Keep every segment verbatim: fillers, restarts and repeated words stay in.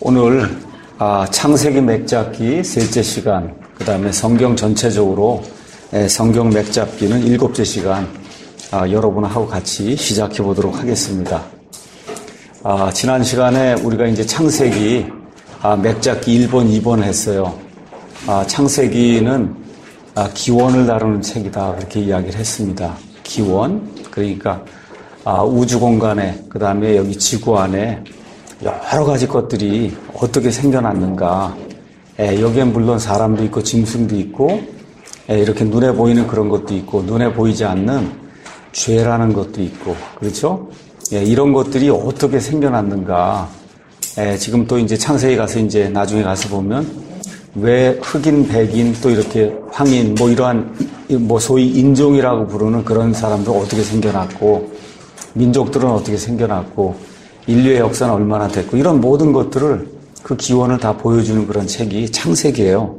오늘 아, 창세기 맥잡기 셋째 시간, 그 다음에 성경 전체적으로 에, 성경 맥잡기는 일곱째 시간 아, 여러분하고 같이 시작해 보도록 하겠습니다. 아, 지난 시간에 우리가 이제 창세기 아, 맥잡기 일 번, 이 번을 했어요. 아, 창세기는 아, 기원을 다루는 책이다 그렇게 이야기를 했습니다. 기원, 그러니까 아, 우주 공간에, 그 다음에 여기 지구 안에 여러 가지 것들이 어떻게 생겨났는가. 에, 여기엔 물론 사람도 있고 짐승도 있고 에, 이렇게 눈에 보이는 그런 것도 있고 눈에 보이지 않는 죄라는 것도 있고, 그렇죠? 에, 이런 것들이 어떻게 생겨났는가. 에, 지금 또 이제 창세기 가서 이제 나중에 가서 보면 왜 흑인, 백인, 또 이렇게 황인, 뭐 이러한 뭐 소위 인종이라고 부르는 그런 사람들 어떻게 생겨났고, 민족들은 어떻게 생겨났고, 인류의 역사는 얼마나 됐고, 이런 모든 것들을 그 기원을 다 보여주는 그런 책이 창세기예요.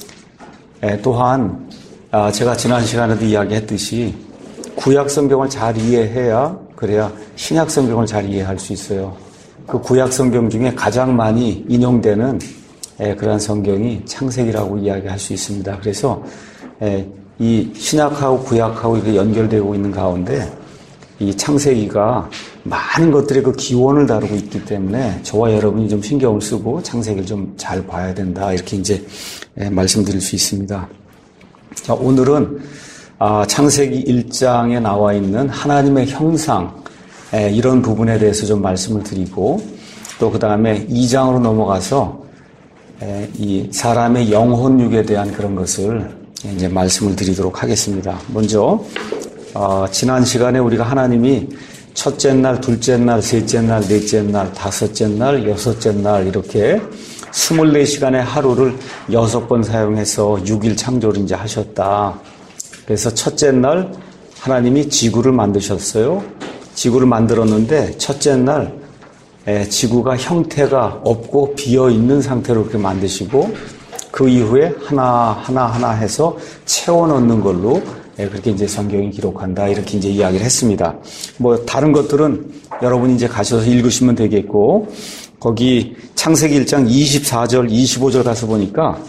에, 또한 아, 제가 지난 시간에도 이야기했듯이 구약 성경을 잘 이해해야, 그래야 신약 성경을 잘 이해할 수 있어요. 그 구약 성경 중에 가장 많이 인용되는 에, 그러한 성경이 창세기라고 이야기할 수 있습니다. 그래서 에, 이 신약하고 구약하고 이렇게 연결되고 있는 가운데 이 창세기가 많은 것들의 그 기원을 다루고 있기 때문에 저와 여러분이 좀 신경을 쓰고 창세기를 좀 잘 봐야 된다, 이렇게 이제 말씀드릴 수 있습니다. 자, 오늘은 아, 창세기 일 장에 나와 있는 하나님의 형상, 에, 이런 부분에 대해서 좀 말씀을 드리고, 또 그 다음에 이 장으로 넘어가서 에, 이 사람의 영혼육에 대한 그런 것을 이제 말씀을 드리도록 하겠습니다. 먼저 어, 지난 시간에 우리가 하나님이 첫째 날, 둘째 날, 셋째 날, 넷째 날, 다섯째 날, 여섯째 날 이렇게 스물네 시간의 하루를 여섯 번 사용해서 육 일 창조를 이제 하셨다. 그래서 첫째 날 하나님이 지구를 만드셨어요. 지구를 만들었는데 첫째 날 에, 지구가 형태가 없고 비어있는 상태로 그렇게 만드시고, 그 이후에 하나하나 하나 해서 채워 넣는 걸로 그렇게 이제 성경이 기록한다, 이렇게 이제 이야기를 했습니다. 뭐 다른 것들은 여러분이 이제 가셔서 읽으시면 되겠고, 거기 창세기 일 장 이십사 절, 이십오 절 가서 보니까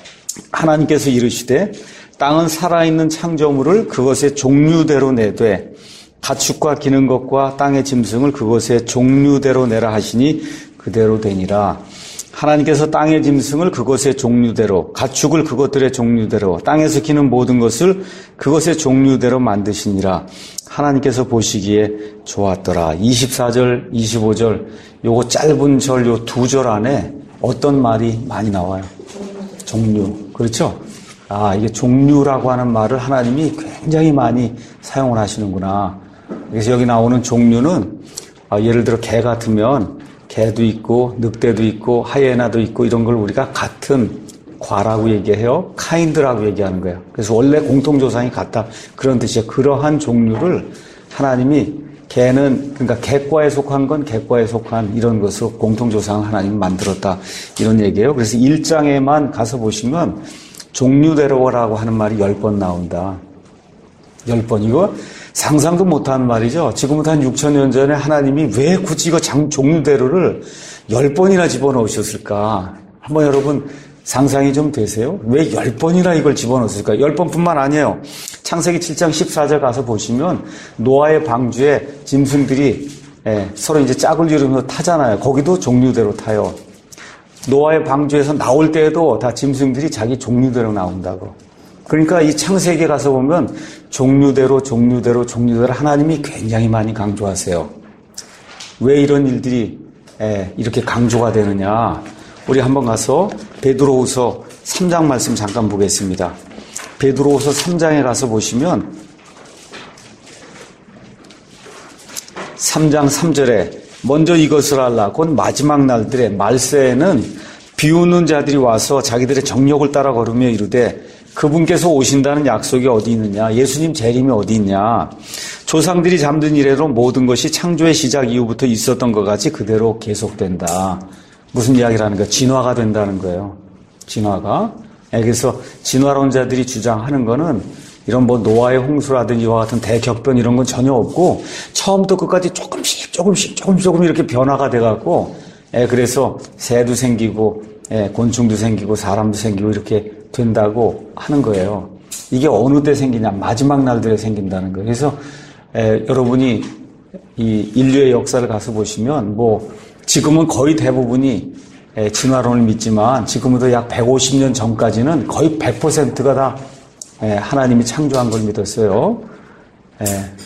하나님께서 이르시되 땅은 살아있는 창조물을 그것의 종류대로 내되 가축과 기는 것과 땅의 짐승을 그것의 종류대로 내라 하시니 그대로 되니라. 하나님께서 땅의 짐승을 그것의 종류대로, 가축을 그것들의 종류대로, 땅에서 기는 모든 것을 그것의 종류대로 만드시니라. 하나님께서 보시기에 좋았더라. 이십사 절, 이십오 절, 요거 짧은 절, 요 두 절 안에 어떤 말이 많이 나와요? 종류. 그렇죠? 아, 이게 종류라고 하는 말을 하나님이 굉장히 많이 사용을 하시는구나. 그래서 여기 나오는 종류는, 아, 예를 들어 개 같으면 개도 있고 늑대도 있고 하이에나도 있고, 이런 걸 우리가 같은 과라고 얘기해요. 카인드라고 얘기하는 거예요. 그래서 원래 공통조상이 같다, 그런 뜻이에요. 그러한 종류를 하나님이, 개는 그러니까 개과에 속한 건 개과에 속한 이런 것으로 공통조상을 하나님이 만들었다, 이런 얘기예요. 그래서 일 장에만 가서 보시면 종류대로라고 하는 말이 열 번 나온다. 열 번. 이거 상상도 못하는 말이죠. 지금부터 한 육천 년 전에 하나님이 왜 굳이 이거 장, 종류대로를 열 번이나 집어넣으셨을까? 한번 여러분 상상이 좀 되세요? 왜 열 번이나 이걸 집어넣었을까? 열 번뿐만 아니에요. 창세기 칠 장 십사 절 가서 보시면 노아의 방주에 짐승들이 예, 서로 이제 짝을 이루면서 타잖아요. 거기도 종류대로 타요. 노아의 방주에서 나올 때에도 다 짐승들이 자기 종류대로 나온다고. 그러니까 이 창세기에 가서 보면 종류대로 종류대로 종류대로 하나님이 굉장히 많이 강조하세요. 왜 이런 일들이 이렇게 강조가 되느냐? 우리 한번 가서 베드로후서 삼 장 말씀 잠깐 보겠습니다. 베드로후서 삼 장에 가서 보시면 삼 장 삼 절에 먼저 이것을 알라. 곧 마지막 날들의 말세에는 비웃는 자들이 와서 자기들의 정욕을 따라 걸으며 이르되 그분께서 오신다는 약속이 어디 있느냐? 예수님 재림이 어디 있냐? 조상들이 잠든 이래로 모든 것이 창조의 시작 이후부터 있었던 것 같이 그대로 계속된다. 무슨 이야기를 하는 거야? 진화가 된다는 거예요. 진화가. 그래서 진화론자들이 주장하는 거는 이런 뭐 노아의 홍수라든지 이와 같은 대격변 이런 건 전혀 없고, 처음부터 끝까지 조금씩 조금씩 조금 조금 이렇게 변화가 돼갖고 예, 그래서 새도 생기고, 예, 곤충도 생기고, 사람도 생기고, 이렇게 된다고 하는 거예요. 이게 어느 때 생기냐? 마지막 날들에 생긴다는 거예요. 그래서, 예, 여러분이 이 인류의 역사를 가서 보시면, 뭐, 지금은 거의 대부분이 예, 진화론을 믿지만, 지금부터 약 백오십 년 전까지는 거의 백 퍼센트가 다 예, 하나님이 창조한 걸 믿었어요. 예,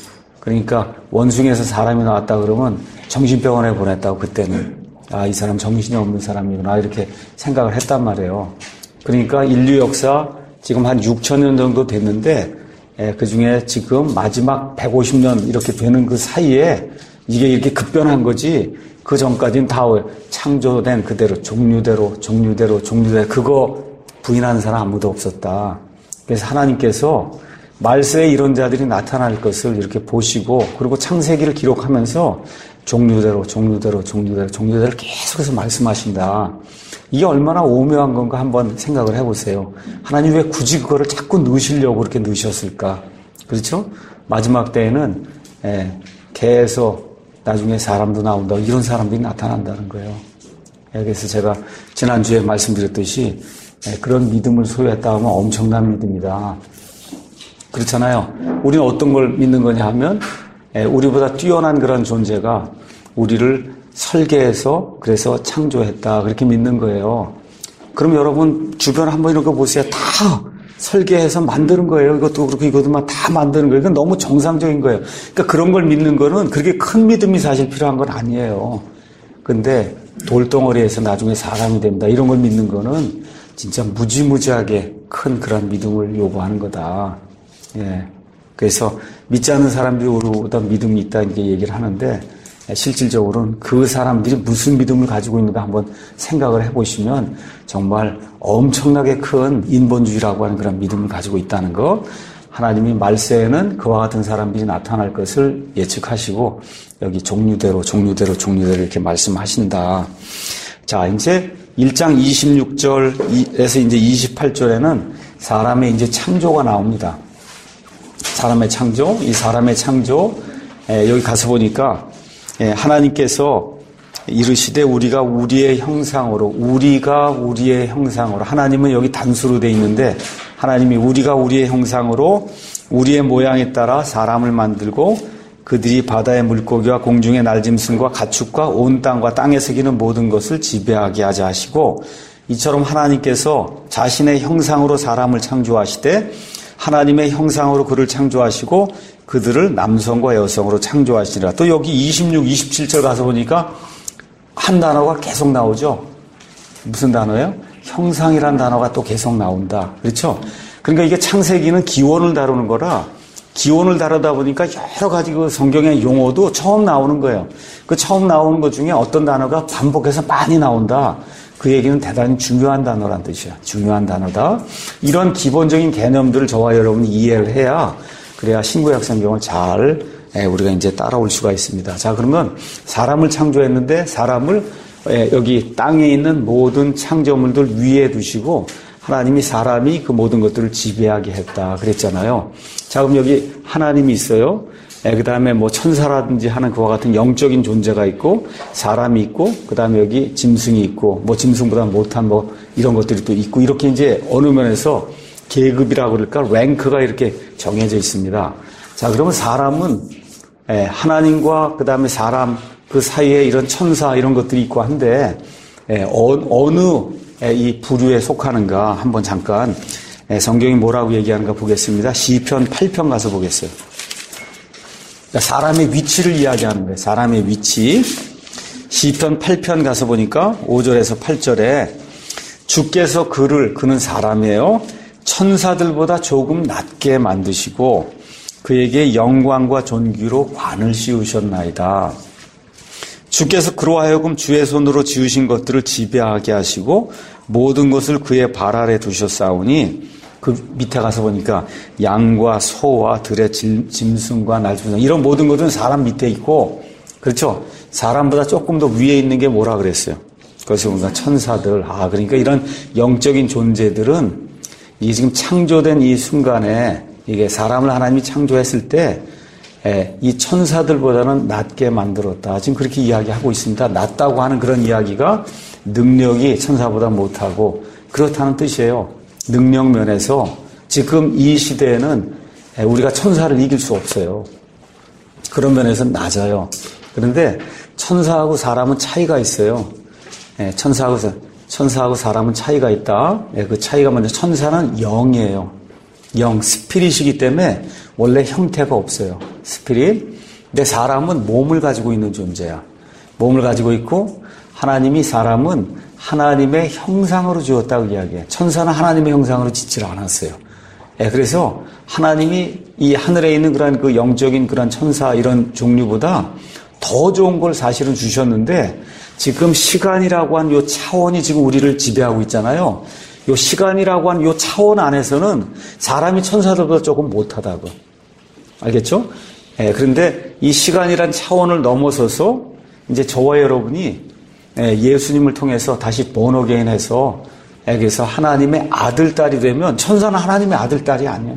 그러니까 원숭이에서 사람이 나왔다 그러면 정신병원에 보냈다고 그때는. 아, 이 사람 정신이 없는 사람이구나 이렇게 생각을 했단 말이에요. 그러니까 인류 역사 지금 한 육천 년 정도 됐는데 예, 그중에 지금 마지막 백오십 년 이렇게 되는 그 사이에 이게 이렇게 급변한 거지 그 전까지는 다 창조된 그대로 종류대로 종류대로 종류대로 그거 부인하는 사람 아무도 없었다. 그래서 하나님께서 말세에 이런 자들이 나타날 것을 이렇게 보시고 그리고 창세기를 기록하면서 종류대로 종류대로 종류대로 종류대로 계속해서 말씀하신다. 이게 얼마나 오묘한 건가 한번 생각을 해보세요. 하나님 왜 굳이 그거를 자꾸 넣으시려고 그렇게 넣으셨을까? 그렇죠? 마지막 때에는 예, 개에서 나중에 사람도 나온다. 이런 사람들이 나타난다는 거예요. 예, 그래서 제가 지난주에 말씀드렸듯이 예, 그런 믿음을 소유했다 하면 엄청난 믿음이다. 그렇잖아요. 우리는 어떤 걸 믿는 거냐 하면 우리보다 뛰어난 그런 존재가 우리를 설계해서 그래서 창조했다 그렇게 믿는 거예요. 그럼 여러분 주변 한번 이런 거 보세요. 다 설계해서 만드는 거예요. 이것도 그렇고 이것도 다 만드는 거예요. 이건 너무 정상적인 거예요. 그러니까 그런 걸 믿는 거는 그렇게 큰 믿음이 사실 필요한 건 아니에요. 근데 돌덩어리에서 나중에 사람이 된다 이런 걸 믿는 거는 진짜 무지무지하게 큰 그런 믿음을 요구하는 거다. 예. 그래서 믿지 않는 사람들이 우리보다 믿음이 있다 이렇게 얘기를 하는데 실질적으로는 그 사람들이 무슨 믿음을 가지고 있는가 한번 생각을 해보시면 정말 엄청나게 큰 인본주의라고 하는 그런 믿음을 가지고 있다는 거. 하나님이 말세에는 그와 같은 사람들이 나타날 것을 예측하시고 여기 종류대로 종류대로 종류대로 이렇게 말씀하신다. 자, 이제 일 장 이십육 절에서 이제 이십팔 절에는 사람의 이제 창조가 나옵니다. 사람의 창조, 이 사람의 창조, 에, 여기 가서 보니까 에, 하나님께서 이르시되 우리가 우리의 형상으로, 우리가 우리의 형상으로, 하나님은 여기 단수로 돼 있는데 하나님이 우리가 우리의 형상으로 우리의 모양에 따라 사람을 만들고 그들이 바다의 물고기와 공중의 날짐승과 가축과 온 땅과 땅에서 기는 모든 것을 지배하게 하자 하시고 이처럼 하나님께서 자신의 형상으로 사람을 창조하시되 하나님의 형상으로 그를 창조하시고 그들을 남성과 여성으로 창조하시리라. 또 여기 이십육, 이십칠 절 가서 보니까 한 단어가 계속 나오죠. 무슨 단어예요? 형상이란 단어가 또 계속 나온다. 그렇죠? 그러니까 이게 창세기는 기원을 다루는 거라 기원을 다루다 보니까 여러 가지 그 성경의 용어도 처음 나오는 거예요. 그 처음 나오는 것 중에 어떤 단어가 반복해서 많이 나온다. 그 얘기는 대단히 중요한 단어란 뜻이야. 중요한 단어다. 이런 기본적인 개념들을 저와 여러분이 이해를 해야 그래야 신구약 성경을 잘 우리가 이제 따라올 수가 있습니다. 자, 그러면 사람을 창조했는데 사람을 여기 땅에 있는 모든 창조물들 위에 두시고 하나님이 사람이 그 모든 것들을 지배하게 했다 그랬잖아요. 자, 그럼 여기 하나님이 있어요. 그 다음에 뭐 천사라든지 하는 그와 같은 영적인 존재가 있고 사람이 있고 그 다음에 여기 짐승이 있고 뭐 짐승보다 못한 뭐 이런 것들이 또 있고 이렇게 이제 어느 면에서 계급이라고 그럴까 랭크가 이렇게 정해져 있습니다. 자, 그러면 사람은 하나님과 그 다음에 사람 그 사이에 이런 천사 이런 것들이 있고 한데 어느 이 부류에 속하는가 한번 잠깐 성경이 뭐라고 얘기하는가 보겠습니다. 시편 팔 편 가서 보겠어요. 사람의 위치를 이야기하는 거예요. 사람의 위치. 시편 팔 편 가서 보니까 오 절에서 팔 절에 주께서 그를, 그는 사람이에요. 천사들보다 조금 낮게 만드시고 그에게 영광과 존귀로 관을 씌우셨나이다. 주께서 그로 하여금 주의 손으로 지으신 것들을 지배하게 하시고 모든 것을 그의 발 아래 두셨사오니 그 밑에 가서 보니까 양과 소와 들의 짐승과 날짐승 이런 모든 것은 사람 밑에 있고 그렇죠. 사람보다 조금 더 위에 있는 게 뭐라 그랬어요. 그것이 뭔가 천사들. 아 그러니까 이런 영적인 존재들은 이게 지금 창조된 이 순간에 이게 사람을 하나님이 창조했을 때 예, 이 천사들보다는 낮게 만들었다. 지금 그렇게 이야기하고 있습니다. 낮다고 하는 그런 이야기가 능력이 천사보다 못하고 그렇다는 뜻이에요. 능력 면에서 지금 이 시대에는 우리가 천사를 이길 수 없어요. 그런 면에서 낮아요. 그런데 천사하고 사람은 차이가 있어요. 예, 천사하고, 천사하고 사람은 차이가 있다. 예, 그 차이가 먼저 천사는 영이에요. 영, 스피릿이기 때문에 원래 형태가 없어요. 스피릿. 근데 사람은 몸을 가지고 있는 존재야. 몸을 가지고 있고 하나님이 사람은 하나님의 형상으로 지었다고 이야기해. 천사는 하나님의 형상으로 짓질 않았어요. 예, 그래서 하나님이 이 하늘에 있는 그런 그 영적인 그런 천사 이런 종류보다 더 좋은 걸 사실은 주셨는데 지금 시간이라고 한 요 차원이 지금 우리를 지배하고 있잖아요. 요 시간이라고 한 요 차원 안에서는 사람이 천사들보다 조금 못하다고. 알겠죠? 예, 그런데 이 시간이란 차원을 넘어서서 이제 저와 여러분이 예, 예수님을 통해서 다시 본어게인 해서 예, 그래서 하나님의 아들, 딸이 되면 천사는 하나님의 아들, 딸이 아니에요.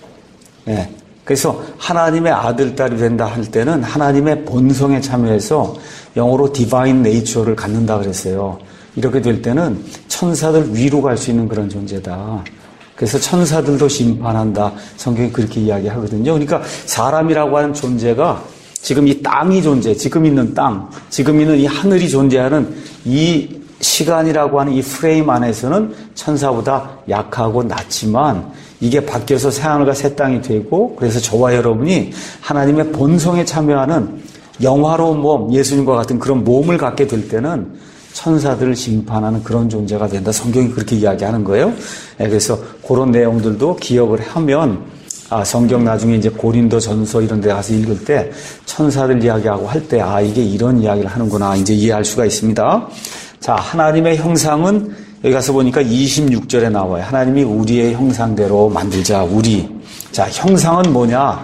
예, 그래서 하나님의 아들, 딸이 된다 할 때는 하나님의 본성에 참여해서 영어로 디바인 네이처를 갖는다 그랬어요. 이렇게 될 때는 천사들 위로 갈 수 있는 그런 존재다. 그래서 천사들도 심판한다. 성경이 그렇게 이야기하거든요. 그러니까 사람이라고 하는 존재가 지금 이 땅이 존재, 지금 있는 땅, 지금 있는 이 하늘이 존재하는 이 시간이라고 하는 이 프레임 안에서는 천사보다 약하고 낮지만 이게 바뀌어서 새하늘과 새 땅이 되고 그래서 저와 여러분이 하나님의 본성에 참여하는 영화로운 몸, 예수님과 같은 그런 몸을 갖게 될 때는 천사들을 심판하는 그런 존재가 된다. 성경이 그렇게 이야기하는 거예요. 그래서 그런 내용들도 기억을 하면 아, 성경 나중에 이제 고린도 전서 이런 데 가서 읽을 때 천사들 이야기하고 할 때 아, 이게 이런 이야기를 하는구나. 이제 이해할 수가 있습니다. 자, 하나님의 형상은 여기 가서 보니까 이십육 절에 나와요. 하나님이 우리의 형상대로 만들자, 우리. 자, 형상은 뭐냐?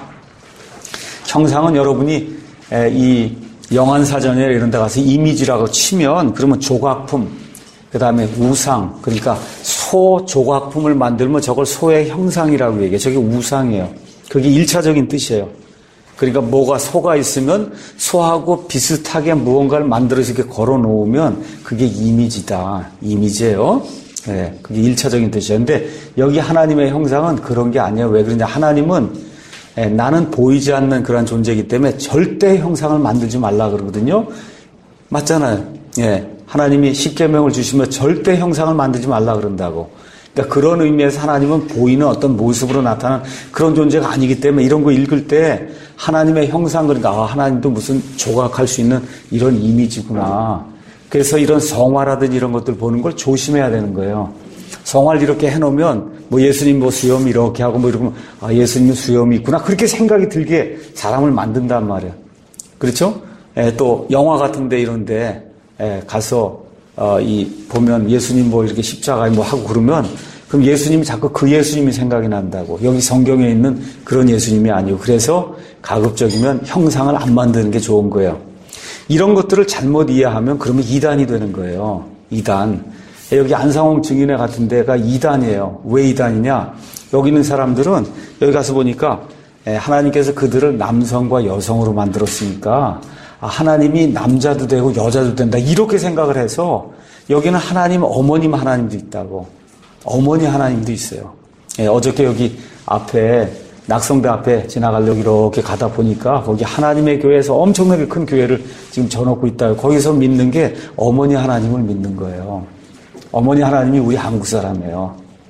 형상은 여러분이 이 영안사전이나 이런 데 가서 이미지라고 치면 그러면 조각품, 그 다음에 우상, 그러니까 소 조각품을 만들면 저걸 소의 형상이라고 얘기해요. 저게 우상이에요. 그게 일차적인 뜻이에요. 그러니까 뭐가 소가 있으면 소하고 비슷하게 무언가를 만들어서 이렇게 걸어 놓으면 그게 이미지다. 이미지예요. 네, 그게 일차적인 뜻이에요. 근데 여기 하나님의 형상은 그런 게 아니에요. 왜 그러냐? 하나님은 예, 나는 보이지 않는 그런 존재이기 때문에 절대 형상을 만들지 말라 그러거든요. 맞잖아요. 예, 하나님이 십계명을 주시면 절대 형상을 만들지 말라 그런다고. 그러니까 그런 의미에서 하나님은 보이는 어떤 모습으로 나타나는 그런 존재가 아니기 때문에 이런 거 읽을 때 하나님의 형상, 그러니까 아, 하나님도 무슨 조각할 수 있는 이런 이미지구나. 그래서 이런 성화라든지 이런 것들 보는 걸 조심해야 되는 거예요. 성화를 이렇게 해놓으면 뭐 예수님 뭐 수염 이렇게 하고 뭐 이러면 아, 예수님은 수염이 있구나. 그렇게 생각이 들게 사람을 만든단 말이에요. 그렇죠? 예, 또 영화 같은데 이런데 예, 가서 어, 이 보면 예수님 뭐 이렇게 십자가에 뭐 하고 그러면 그럼 예수님이 자꾸 그 예수님이 생각이 난다고. 여기 성경에 있는 그런 예수님이 아니고 그래서 가급적이면 형상을 안 만드는 게 좋은 거예요. 이런 것들을 잘못 이해하면 그러면 이단이 되는 거예요. 이단. 여기 안상홍 증인회 같은 데가 이단이에요. 왜 이단이냐? 여기 있는 사람들은 여기 가서 보니까 하나님께서 그들을 남성과 여성으로 만들었으니까 하나님이 남자도 되고 여자도 된다. 이렇게 생각을 해서 여기는 하나님, 어머님 하나님도 있다고. 어머니 하나님도 있어요. 예, 어저께 여기 앞에 낙성대 앞에 지나가려고 이렇게 가다 보니까 거기 하나님의 교회에서 엄청나게 큰 교회를 지금 져놓고 있다고. 거기서 믿는 게 어머니 하나님을 믿는 거예요. 어머니 하나님이 우리 한국 사람이에요.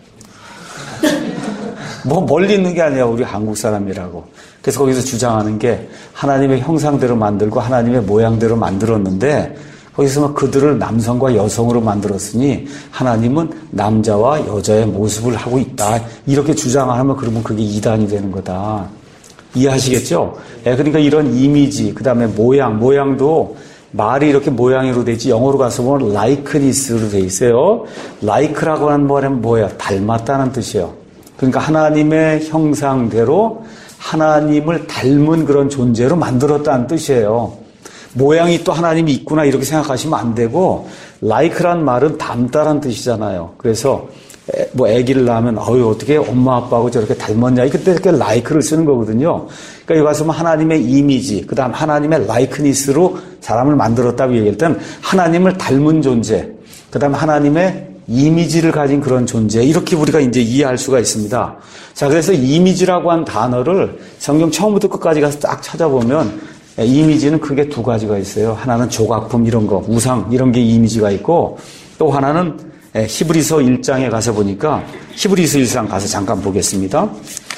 뭐 멀리 있는 게 아니라 우리 한국 사람이라고. 그래서 거기서 주장하는 게 하나님의 형상대로 만들고 하나님의 모양대로 만들었는데 거기서 막 그들을 남성과 여성으로 만들었으니 하나님은 남자와 여자의 모습을 하고 있다. 이렇게 주장하면 그러면 그게 이단이 되는 거다. 이해하시겠죠? 예, 그러니까 이런 이미지, 그 다음에 모양, 모양도 말이 이렇게 모양으로 되지 영어로 가서 보면 likenes스로 돼 있어요. like라고 하는 말은 뭐예요? 닮았다는 뜻이에요. 그러니까 하나님의 형상대로 하나님을 닮은 그런 존재로 만들었다는 뜻이에요. 모양이 또 하나님이 있구나 이렇게 생각하시면 안 되고 like란 말은 닮다라는 뜻이잖아요. 그래서 애, 뭐 아기를 낳으면 어유 어떻게 엄마 아빠하고 저렇게 닮았냐 그때 이렇게 라이크를 쓰는 거거든요. 그러니까 여기 가서 하나님의 이미지, 그다음 하나님의 라이크니스로 사람을 만들었다고 얘기할 땐 하나님을 닮은 존재, 그다음 하나님의 이미지를 가진 그런 존재, 이렇게 우리가 이제 이해할 수가 있습니다. 자, 그래서 이미지라고 한 단어를 성경 처음부터 끝까지 가서 딱 찾아보면 이미지는 크게 두 가지가 있어요. 하나는 조각품 이런 거, 우상 이런 게 이미지가 있고, 또 하나는 히브리서 일 장에 가서 보니까 히브리서 일 장 가서 잠깐 보겠습니다.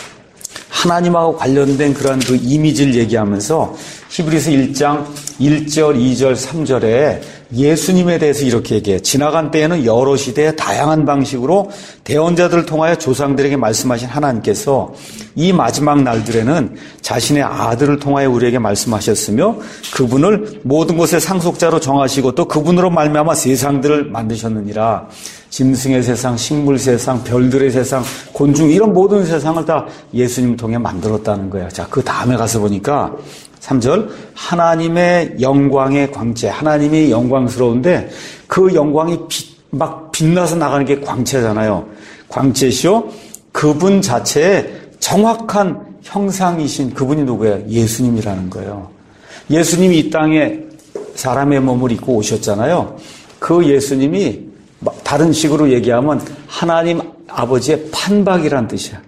하나님하고 관련된 그런 그 이미지를 얘기하면서 히브리서 일 장 일 절, 이 절, 삼 절에 예수님에 대해서 이렇게 얘기해요. 지나간 때에는 여러 시대에 다양한 방식으로 대언자들을 통하여 조상들에게 말씀하신 하나님께서 이 마지막 날들에는 자신의 아들을 통하여 우리에게 말씀하셨으며 그분을 모든 것의 상속자로 정하시고 또 그분으로 말미암아 세상들을 만드셨느니라. 짐승의 세상, 식물 세상, 별들의 세상, 곤충 이런 모든 세상을 다 예수님을 통해 만들었다는 거예요. 자, 그 다음에 가서 보니까 삼 절 하나님의 영광의 광채, 하나님이 영광스러운데 그 영광이 빛, 막 빛나서 나가는 게 광채잖아요. 광채시요 그분 자체의 정확한 형상이신 그분이 누구예요? 예수님이라는 거예요. 예수님이 이 땅에 사람의 몸을 입고 오셨잖아요. 그 예수님이 다른 식으로 얘기하면 하나님 아버지의 판박이란 뜻이야.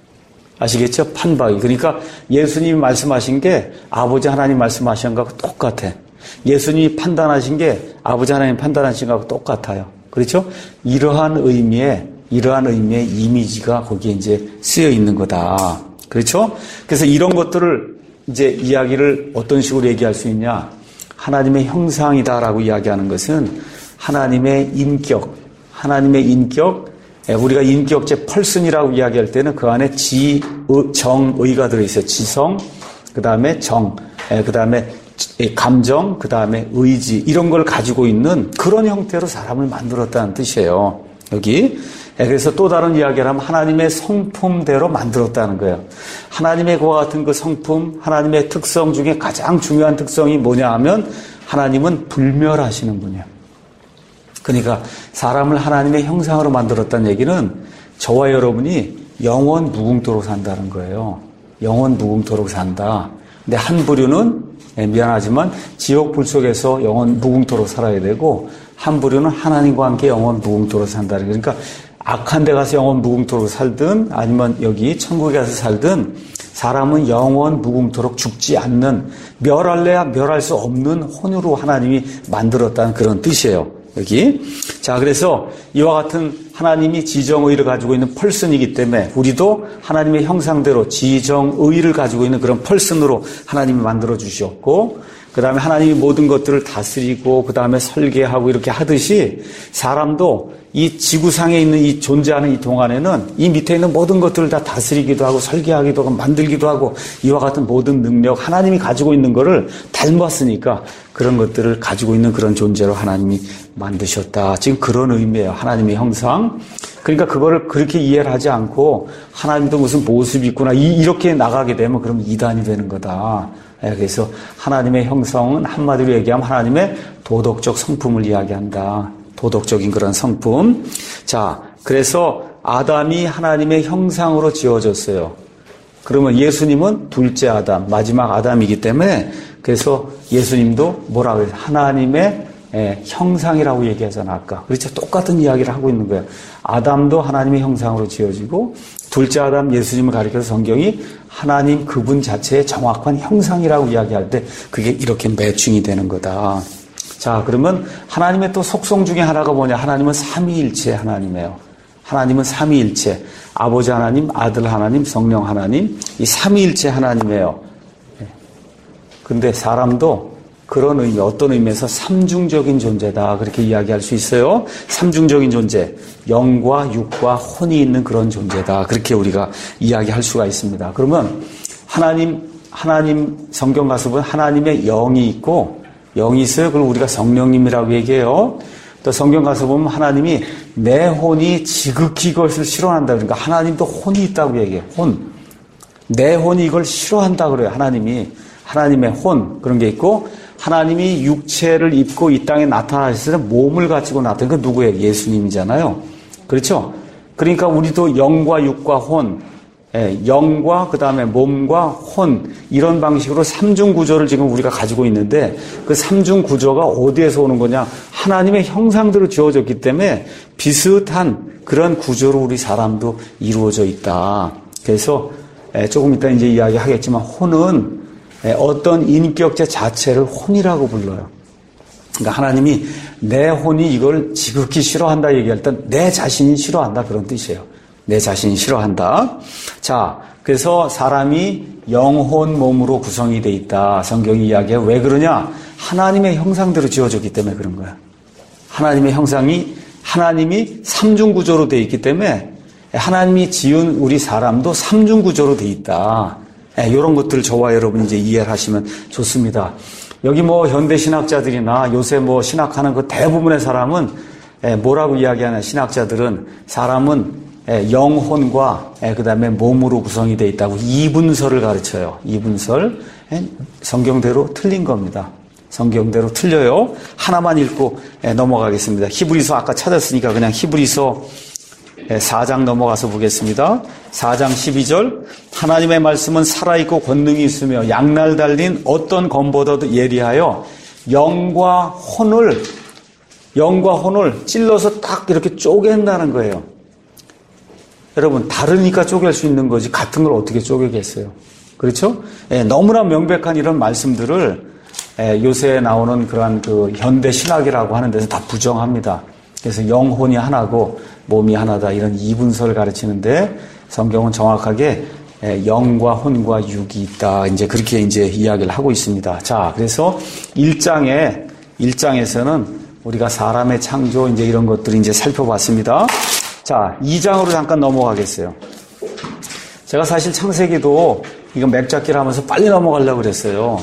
아시겠죠? 판박이. 그러니까 예수님이 말씀하신 게 아버지 하나님 말씀하신 것하고 똑같아. 예수님이 판단하신 게 아버지 하나님 판단하신 것하고 똑같아요. 그렇죠? 이러한 의미의, 이러한 의미의 이미지가 거기에 이제 쓰여 있는 거다. 그렇죠? 그래서 이런 것들을 이제 이야기를 어떤 식으로 얘기할 수 있냐? 하나님의 형상이다라고 이야기하는 것은 하나님의 인격, 하나님의 인격, 우리가 인격체 펄슨이라고 이야기할 때는 그 안에 지, 의, 정, 의가 들어있어요. 지성, 그 다음에 정, 그 다음에 감정, 그 다음에 의지 이런 걸 가지고 있는 그런 형태로 사람을 만들었다는 뜻이에요. 여기. 그래서 또 다른 이야기를 하면 하나님의 성품대로 만들었다는 거예요. 하나님의 그와 같은 그 성품, 하나님의 특성 중에 가장 중요한 특성이 뭐냐 하면 하나님은 불멸하시는 분이에요. 그러니까 사람을 하나님의 형상으로 만들었다는 얘기는 저와 여러분이 영원 무궁토록 산다는 거예요. 영원 무궁토록 산다. 근데 한 부류는 미안하지만 지옥 불 속에서 영원 무궁토록 살아야 되고 한 부류는 하나님과 함께 영원 무궁토록 산다는 거예요. 그러니까 악한 데 가서 영원 무궁토록 살든 아니면 여기 천국에 가서 살든 사람은 영원 무궁토록 죽지 않는 멸할래야 멸할 수 없는 혼으로 하나님이 만들었다는 그런 뜻이에요. 여기. 자, 그래서 이와 같은 하나님이 지정의를 가지고 있는 펄슨이기 때문에 우리도 하나님의 형상대로 지정의를 가지고 있는 그런 펄슨으로 하나님이 만들어 주셨고, 그 다음에 하나님이 모든 것들을 다스리고, 그 다음에 설계하고 이렇게 하듯이 사람도 이 지구상에 있는 이 존재하는 이 동안에는 이 밑에 있는 모든 것들을 다 다스리기도 하고 설계하기도 하고 만들기도 하고 이와 같은 모든 능력, 하나님이 가지고 있는 거를 닮았으니까 그런 것들을 가지고 있는 그런 존재로 하나님이 만드셨다. 지금 그런 의미예요. 하나님의 형상. 그러니까 그거를 그렇게 이해를 하지 않고 하나님도 무슨 모습이 있구나 이렇게 나가게 되면 그러면 이단이 되는 거다. 그래서 하나님의 형성은 한마디로 얘기하면 하나님의 도덕적 성품을 이야기한다. 도덕적인 그런 성품. 자, 그래서 아담이 하나님의 형상으로 지어졌어요. 그러면 예수님은 둘째 아담, 마지막 아담이기 때문에 그래서 예수님도 뭐라고 해요? 하나님의 예, 형상이라고 얘기하잖아, 아까. 그렇죠? 똑같은 이야기를 하고 있는 거예요. 아담도 하나님의 형상으로 지어지고 둘째 아담 예수님을 가리켜서 성경이 하나님 그분 자체의 정확한 형상이라고 이야기할 때 그게 이렇게 매칭이 되는 거다. 자, 그러면 하나님의 또 속성 중에 하나가 뭐냐? 하나님은 삼위일체 하나님이에요. 하나님은 삼위일체. 아버지 하나님, 아들 하나님, 성령 하나님. 이 삼위일체 하나님이에요. 근데 사람도 그런 의미, 어떤 의미에서 삼중적인 존재다. 그렇게 이야기할 수 있어요. 삼중적인 존재. 영과 육과 혼이 있는 그런 존재다. 그렇게 우리가 이야기할 수가 있습니다. 그러면 하나님, 하나님 성경 가서 보면 하나님의 영이 있고 영이 있어요. 그걸 우리가 성령님이라고 얘기해요. 또 성경 가서 보면 하나님이 내 혼이 지극히 이것을 싫어한다. 그러니까 하나님도 혼이 있다고 얘기해요. 혼. 내 혼이 이걸 싫어한다 그래요. 하나님이. 하나님의 혼. 그런 게 있고 하나님이 육체를 입고 이 땅에 나타나셨을 때 몸을 가지고 나타난 건 누구예요? 예수님이잖아요. 그렇죠? 그러니까 우리도 영과 육과 혼, 예, 영과 그 다음에 몸과 혼 이런 방식으로 삼중 구조를 지금 우리가 가지고 있는데 그 삼중 구조가 어디에서 오는 거냐? 하나님의 형상대로 지어졌기 때문에 비슷한 그런 구조로 우리 사람도 이루어져 있다. 그래서 예, 조금 이따 이제 이야기하겠지만 혼은 예, 어떤 인격체 자체를 혼이라고 불러요. 그러니까 하나님이 내 혼이 이걸 지극히 싫어한다 얘기할 때 내 자신이 싫어한다 그런 뜻이에요. 내 자신이 싫어한다. 자, 그래서 사람이 영혼 몸으로 구성이 돼 있다. 성경이 이야기해요. 왜 그러냐? 하나님의 형상대로 지어졌기 때문에 그런 거야. 하나님의 형상이 하나님이 삼중 구조로 돼 있기 때문에 하나님이 지은 우리 사람도 삼중 구조로 돼 있다. 네, 이런 것들을 저와 여러분이 이제 이해를 하시면 좋습니다. 여기 뭐 현대 신학자들이나 요새 뭐 신학하는 그 대부분의 사람은 뭐라고 이야기하는 신학자들은 사람은 영혼과 그 다음에 몸으로 구성이 되어 있다고 이분설을 가르쳐요. 이분설. 성경대로 틀린 겁니다. 성경대로 틀려요. 하나만 읽고 넘어가겠습니다. 히브리서 아까 찾았으니까 그냥 히브리서 사 장 넘어가서 보겠습니다. 사 장 십이 절. 하나님의 말씀은 살아있고 권능이 있으며 양날 달린 어떤 검보다도 예리하여 영과 혼을 영과 혼을 찔러서 딱 이렇게 쪼갠다는 거예요. 여러분, 다르니까 쪼갤 수 있는 거지 같은 걸 어떻게 쪼개겠어요? 그렇죠? 예, 너무나 명백한 이런 말씀들을 예, 요새 나오는 그러한 그 현대 신학이라고 하는 데서 다 부정합니다. 그래서 영혼이 하나고 몸이 하나다 이런 이분설을 가르치는데 성경은 정확하게 예, 영과 혼과 육이 있다. 이제 그렇게 이제 이야기를 하고 있습니다. 자, 그래서 일 장에 일 장에서는 우리가 사람의 창조 이제 이런 것들을 이제 살펴봤습니다. 자, 이 장으로 잠깐 넘어가겠어요. 제가 사실 창세기도 이거 맥잡기를 하면서 빨리 넘어가려고 그랬어요.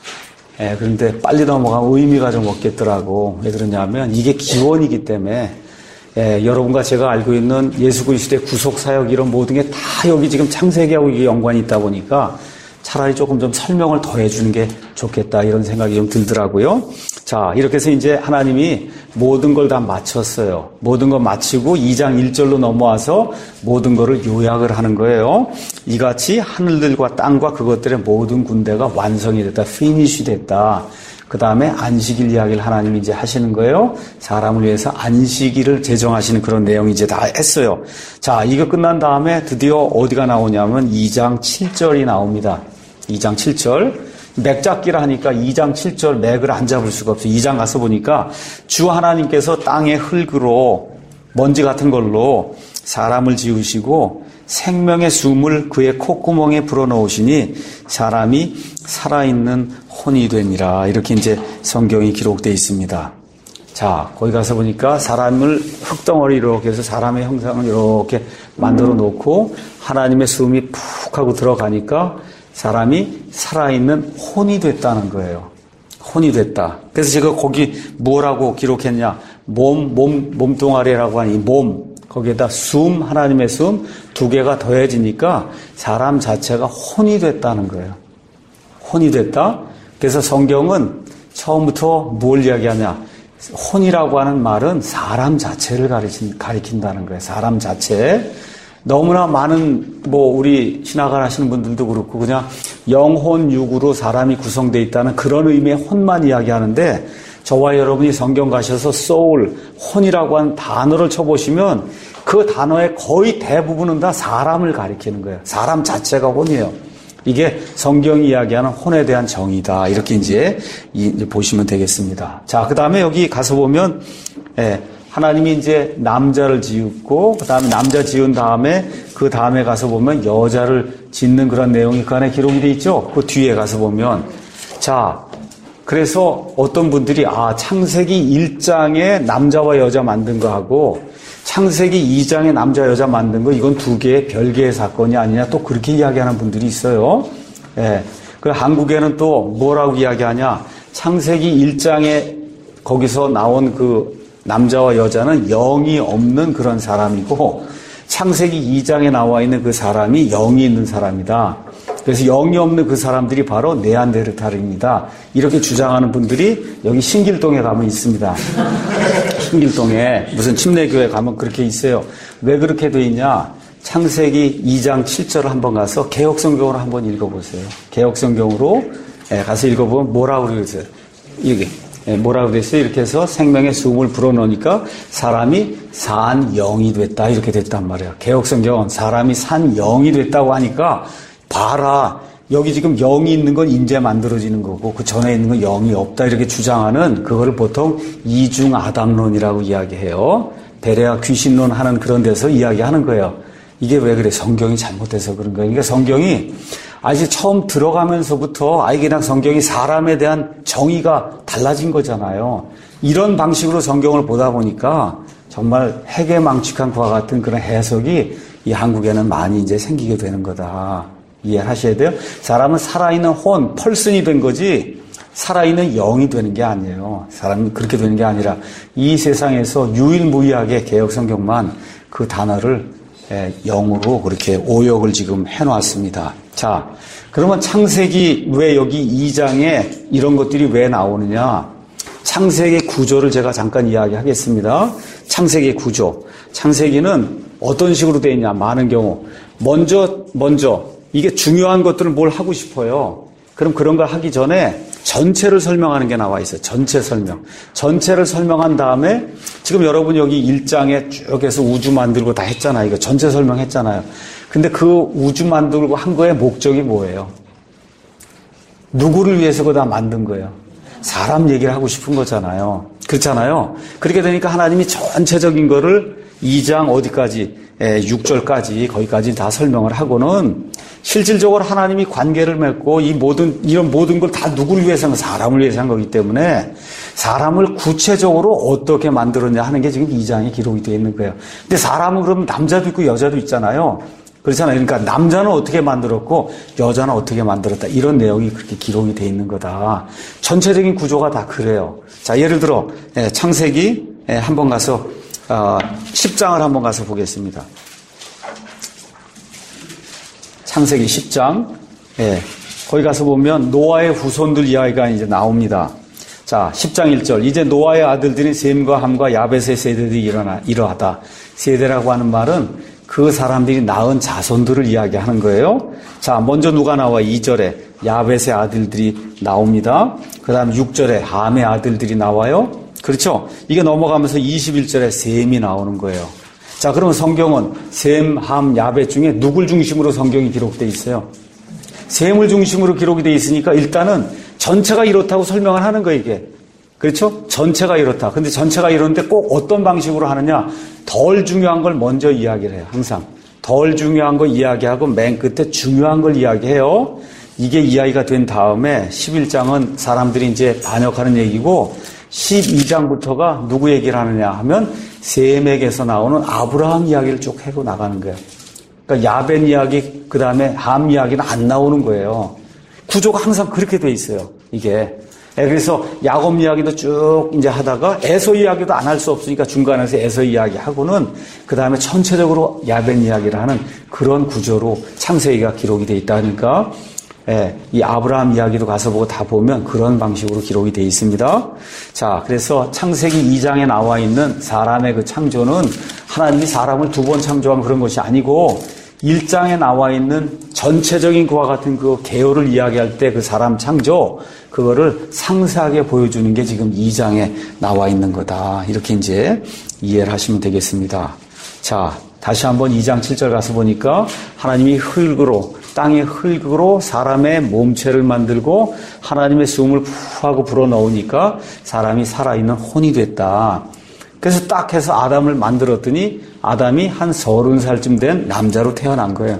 예, 그런데 빨리 넘어가면 의미가 좀 없겠더라고. 왜 그러냐면 이게 기원이기 때문에 예, 여러분과 제가 알고 있는 예수 그리스도의 구속 사역 이런 모든 게 다 여기 지금 창세기하고 이게 연관이 있다 보니까 차라리 조금 좀 설명을 더 해주는 게 좋겠다 이런 생각이 좀 들더라고요. 자, 이렇게 해서 이제 하나님이 모든 걸 다 마쳤어요. 모든 걸 마치고 이 장 일 절로 넘어와서 모든 거를 요약을 하는 거예요. 이같이 하늘들과 땅과 그것들의 모든 군대가 완성이 됐다. 피니쉬 됐다. 그 다음에 안식일 이야기를 하나님이 이제 하시는 거예요. 사람을 위해서 안식일을 제정하시는 그런 내용이 이제 다 했어요. 자, 이거 끝난 다음에 드디어 어디가 나오냐면 이 장 칠 절이 나옵니다. 이 장 칠 절. 맥잡기를 하니까 이 장 칠 절 맥을 안 잡을 수가 없어요. 이 장 가서 보니까 주 하나님께서 땅의 흙으로 먼지 같은 걸로 사람을 지으시고 생명의 숨을 그의 콧구멍에 불어넣으시니 사람이 살아있는 혼이 되니라. 이렇게 이제 성경이 기록되어 있습니다. 자, 거기 가서 보니까 사람을 흙덩어리 이렇게 해서 사람의 형상을 이렇게 만들어 놓고 하나님의 숨이 푹 하고 들어가니까 사람이 살아있는 혼이 됐다는 거예요. 혼이 됐다. 그래서 제가 거기 뭐라고 기록했냐. 몸, 몸, 몸뚱아리라고 하니 몸. 거기에다 숨, 하나님의 숨 두 개가 더해지니까 사람 자체가 혼이 됐다는 거예요. 혼이 됐다. 그래서 성경은 처음부터 뭘 이야기하냐. 혼이라고 하는 말은 사람 자체를 가리킨, 가리킨다는 거예요. 사람 자체. 너무나 많은 뭐 우리 신학을 하시는 분들도 그렇고 그냥 영혼 육으로 사람이 구성되어 있다는 그런 의미의 혼만 이야기하는데 저와 여러분이 성경 가셔서 soul, 혼이라고 하는 단어를 쳐보시면 그 단어의 거의 대부분은 다 사람을 가리키는 거예요. 사람 자체가 혼이에요. 이게 성경이 이야기하는 혼에 대한 정의다. 이렇게 이제, 이제 보시면 되겠습니다. 자, 그 다음에 여기 가서 보면 예, 하나님이 이제 남자를 지었고 그 다음에 남자 지은 다음에 그 다음에 가서 보면 여자를 짓는 그런 내용이 그 안에 기록이 돼 있죠. 그 뒤에 가서 보면 자, 그래서 어떤 분들이 아 창세기 일 장에 남자와 여자 만든 거하고 창세기 이 장에 남자 여자 만든 거 이건 두 개의 별개의 사건이 아니냐 또 그렇게 이야기하는 분들이 있어요. 예. 그 한국에는 또 뭐라고 이야기하냐 창세기 일 장에 거기서 나온 그 남자와 여자는 영이 없는 그런 사람이고 창세기 이 장에 나와 있는 그 사람이 영이 있는 사람이다. 그래서 영이 없는 그 사람들이 바로 네안데르탈입니다. 이렇게 주장하는 분들이 여기 신길동에 가면 있습니다. 신길동에 무슨 침례교회 가면 그렇게 있어요. 왜 그렇게 돼 있냐? 창세기 이 장 칠 절을 한번 가서 개역성경으로 한번 읽어보세요. 개역성경으로 가서 읽어보면 뭐라고 그러세요? 여기 뭐라고 그랬어요? 이렇게 해서 생명의 숨을 불어넣으니까 사람이 산 영이 됐다 이렇게 됐단 말이에요. 개역성경은 사람이 산 영이 됐다고 하니까 봐라, 여기 지금 영이 있는 건 이제 만들어지는 거고 그 전에 있는 건 영이 없다 이렇게 주장하는 그거를 보통 이중 아담론이라고 이야기해요. 베레아 귀신론 하는 그런 데서 이야기하는 거예요. 이게 왜 그래? 성경이 잘못돼서 그런 거예요. 그러니까 성경이 아직 처음 들어가면서부터 아예 그냥 성경이 사람에 대한 정의가 달라진 거잖아요. 이런 방식으로 성경을 보다 보니까 정말 해괴망측한 그와 같은 그런 해석이 이 한국에는 많이 이제 생기게 되는 거다. 이해하셔야 돼요. 사람은 살아있는 혼, 펄슨이 된 거지 살아있는 영이 되는 게 아니에요. 사람이 그렇게 되는 게 아니라 이 세상에서 유일무이하게 개역성경만 그 단어를 영으로 그렇게 오역을 지금 해놨습니다. 자, 그러면 창세기 왜 여기 이 장에 이런 것들이 왜 나오느냐? 창세기 구조를 제가 잠깐 이야기하겠습니다. 창세기 구조. 창세기는 어떤 식으로 되어 있냐? 많은 경우 먼저 먼저 이게 중요한 것들을 뭘 하고 싶어요. 그럼 그런 걸 하기 전에 전체를 설명하는 게 나와 있어요. 전체 설명. 전체를 설명한 다음에 지금 여러분 여기 일 장에 쭉 해서 우주 만들고 다 했잖아요. 이거 전체 설명했잖아요. 근데 그 우주 만들고 한 거의 목적이 뭐예요? 누구를 위해서 그거 다 만든 거예요? 사람 얘기를 하고 싶은 거잖아요. 그렇잖아요. 그렇게 되니까 하나님이 전체적인 거를 이 장 어디까지? 육 절까지 거기까지 다 설명을 하고는 실질적으로 하나님이 관계를 맺고 이 모든 이런 모든 걸 다 누구를 위해서 한 거? 사람을 위해서 한 거기 때문에 사람을 구체적으로 어떻게 만들었냐 하는 게 지금 이 장에 기록이 되어 있는 거예요. 근데 사람은 그러면 남자도 있고 여자도 있잖아요. 그렇잖아요. 그러니까 남자는 어떻게 만들었고 여자는 어떻게 만들었다 이런 내용이 그렇게 기록이 되어 있는 거다. 전체적인 구조가 다 그래요. 자, 예를 들어 창세기 한번 가서 어, 십 장을 한번 가서 보겠습니다. 창세기 십 장. 예. 거기 가서 보면 노아의 후손들 이야기가 이제 나옵니다. 자, 십 장 일 절. 이제 노아의 아들들인 셈과 함과 야벳의 세대들이 일어나, 이러하다. 세대라고 하는 말은 그 사람들이 낳은 자손들을 이야기하는 거예요. 자, 먼저 누가 나와? 이 절에 야벳의 아들들이 나옵니다. 그 다음 육 절에 함의 아들들이 나와요. 그렇죠? 이게 넘어가면서 이십일 절에 셈이 나오는 거예요. 자, 그러면 성경은 셈, 함, 야벳 중에 누굴 중심으로 성경이 기록되어 있어요? 셈을 중심으로 기록이 되어 있으니까 일단은 전체가 이렇다고 설명을 하는 거예요, 이게. 그렇죠? 전체가 이렇다. 근데 전체가 이런데 꼭 어떤 방식으로 하느냐? 덜 중요한 걸 먼저 이야기를 해요, 항상. 덜 중요한 거 이야기하고 맨 끝에 중요한 걸 이야기해요. 이게 이야기가 된 다음에 십일 장은 사람들이 이제 반역하는 얘기고 십이 장부터가 누구 얘기를 하느냐 하면 셈에게서 나오는 아브라함 이야기를 쭉 해고 나가는 거예요. 그러니까 야벳 이야기, 그 다음에 함 이야기는 안 나오는 거예요. 구조가 항상 그렇게 돼 있어요, 이게. 그래서 야곱 이야기도 쭉 이제 하다가 에서 이야기도 안 할 수 없으니까 중간에서 에서 이야기하고는 그 다음에 전체적으로 야벳 이야기를 하는 그런 구조로 창세기가 기록이 돼 있다니까. 예, 이 아브라함 이야기도 가서 보고 다 보면 그런 방식으로 기록이 되어 있습니다. 자, 그래서 창세기 이 장에 나와 있는 사람의 그 창조는 하나님이 사람을 두 번 창조한 그런 것이 아니고 일 장에 나와 있는 전체적인 그와 같은 그 개요를 이야기할 때 그 사람 창조, 그거를 상세하게 보여주는 게 지금 이 장에 나와 있는 거다. 이렇게 이제 이해를 하시면 되겠습니다. 자, 다시 한번 이 장 칠 절 가서 보니까 하나님이 흙으로 땅의 흙으로 사람의 몸체를 만들고 하나님의 숨을 푸 하고 불어넣으니까 사람이 살아있는 혼이 됐다. 그래서 딱 해서 아담을 만들었더니 아담이 한 서른 살쯤 된 남자로 태어난 거예요.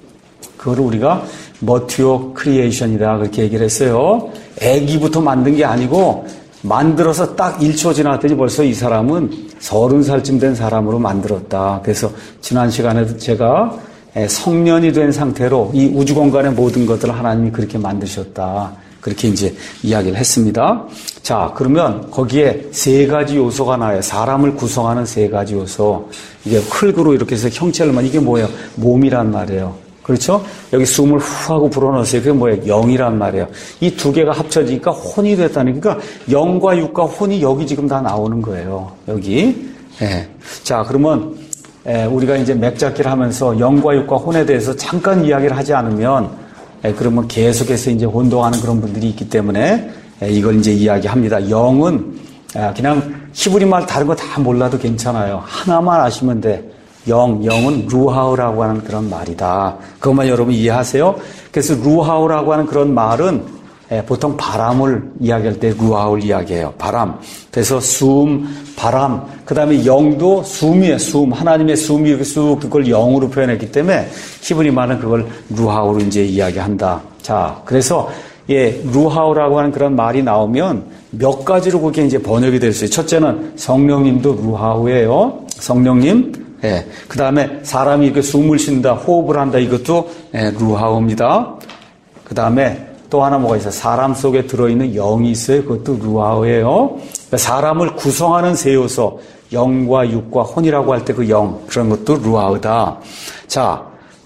그걸 우리가 머티오 크리에이션이다 그렇게 얘기를 했어요. 애기부터 만든 게 아니고 만들어서 딱 일 초 지났더니 벌써 이 사람은 서른 살쯤 된 사람으로 만들었다. 그래서 지난 시간에도 제가 성년이 된 상태로 이 우주 공간의 모든 것들을 하나님이 그렇게 만드셨다. 그렇게 이제 이야기를 했습니다. 자, 그러면 거기에 세 가지 요소가 나와요. 사람을 구성하는 세 가지 요소. 이게 흙으로 이렇게 해서 형체를만, 이게 뭐예요? 몸이란 말이에요. 그렇죠? 여기 숨을 후 하고 불어넣었어요. 그게 뭐예요? 영이란 말이에요. 이 두 개가 합쳐지니까 혼이 됐다는, 그러니까 영과 육과 혼이 여기 지금 다 나오는 거예요. 여기. 예. 자, 그러면, 예, 우리가 이제 맥잡기를 하면서 영과 육과 혼에 대해서 잠깐 이야기를 하지 않으면, 예, 그러면 계속해서 이제 혼동하는 그런 분들이 있기 때문에, 예, 이걸 이제 이야기합니다. 영은, 예, 그냥 히브리 말 다른 거 다 몰라도 괜찮아요. 하나만 아시면 돼. 영, 영은 루하우라고 하는 그런 말이다. 그것만 여러분 이해하세요? 그래서 루하우라고 하는 그런 말은 예, 보통 바람을 이야기할 때 루하우를 이야기해요. 바람. 그래서 숨, 바람. 그 다음에 영도 숨이에요. 숨. 하나님의 숨이 이렇게 쑥 그걸 영으로 표현했기 때문에 히브리 말은 그걸 루하우로 이제 이야기한다. 자, 그래서 예, 루하우라고 하는 그런 말이 나오면 몇 가지로 그게 이제 번역이 될 수 있어요. 첫째는 성령님도 루하우예요. 성령님. 예. 그 다음에 사람이 이렇게 숨을 쉰다, 호흡을 한다, 이것도 예, 루하우입니다. 그 다음에 또 하나 뭐가 있어요? 사람 속에 들어있는 영이 있어요. 그것도 루하우예요. 그러니까 사람을 구성하는 세 요소, 영과 육과 혼이라고 할 때 그 영, 그런 것도 루하우다. 자,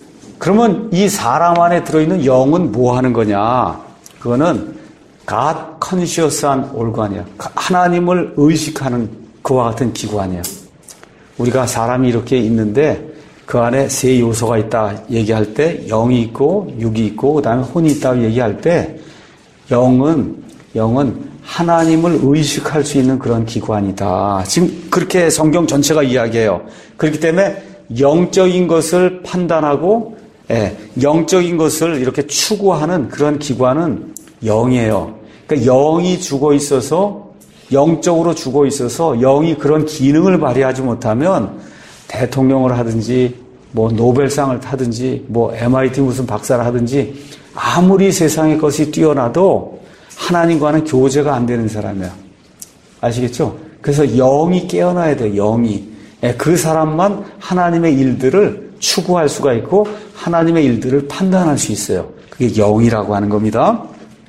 그러면 이 사람 안에 들어있는 영은 뭐 하는 거냐? 그거는 God conscious한 organ이에요. 하나님을 의식하는 그와 같은 기관이에요. 우리가 사람이 이렇게 있는데 그 안에 세 요소가 있다 얘기할 때 영이 있고 육이 있고 그 다음에 혼이 있다고 얘기할 때 영은 영은 하나님을 의식할 수 있는 그런 기관이다. 지금 그렇게 성경 전체가 이야기해요. 그렇기 때문에 영적인 것을 판단하고 예, 영적인 것을 이렇게 추구하는 그런 기관은 영이에요. 그러니까 영이 죽어 있어서 영적으로 죽어 있어서 영이 그런 기능을 발휘하지 못하면 대통령을 하든지 뭐 노벨상을 타든지 뭐 엠아이티 무슨 박사를 하든지 아무리 세상의 것이 뛰어나도 하나님과는 교제가 안 되는 사람이야. 아시겠죠? 그래서 영이 깨어나야 돼요. 영이. 그 사람만 하나님의 일들을 추구할 수가 있고 하나님의 일들을 판단할 수 있어요. 그게 영이라고 하는 겁니다.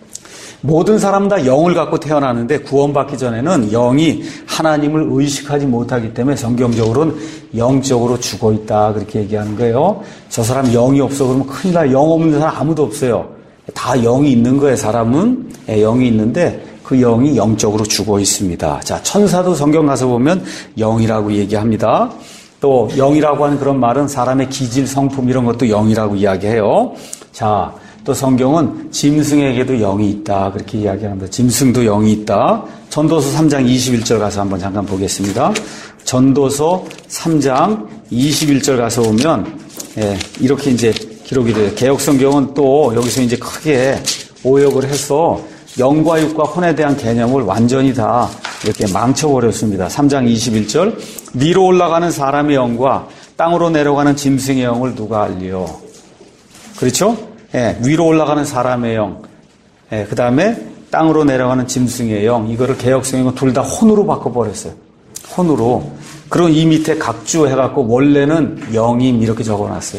모든 사람 다 영을 갖고 태어나는데 구원받기 전에는 영이 하나님을 의식하지 못하기 때문에 성경적으로는 영적으로 죽어 있다 그렇게 얘기하는 거예요. 저 사람 영이 없어 그러면 큰일 나요. 영 없는 사람 아무도 없어요. 다 영이 있는 거예요. 사람은 영이 있는데 그 영이 영적으로 죽어 있습니다. 자, 천사도 성경 가서 보면 영이라고 얘기합니다. 또 영이라고 하는 그런 말은 사람의 기질, 성품 이런 것도 영이라고 이야기해요. 자, 또 성경은 짐승에게도 영이 있다 그렇게 이야기합니다. 짐승도 영이 있다. 전도서 삼 장 이십일 절 가서 한번 잠깐 보겠습니다. 전도서 삼 장 이십일 절 가서 보면 예, 이렇게 이제 기록이 돼요. 개역성경은 또 여기서 이제 크게 오역을 해서 영과 육과 혼에 대한 개념을 완전히 다 이렇게 망쳐버렸습니다. 삼 장 이십일 절 위로 올라가는 사람의 영과 땅으로 내려가는 짐승의 영을 누가 알리요? 그렇죠? 예, 위로 올라가는 사람의 영, 예, 그 다음에 땅으로 내려가는 짐승의 영, 이거를 개역성경은 둘 다 혼으로 바꿔버렸어요. 혼으로. 그리고 이 밑에 각주 해갖고 원래는 영임 이렇게 적어놨어요.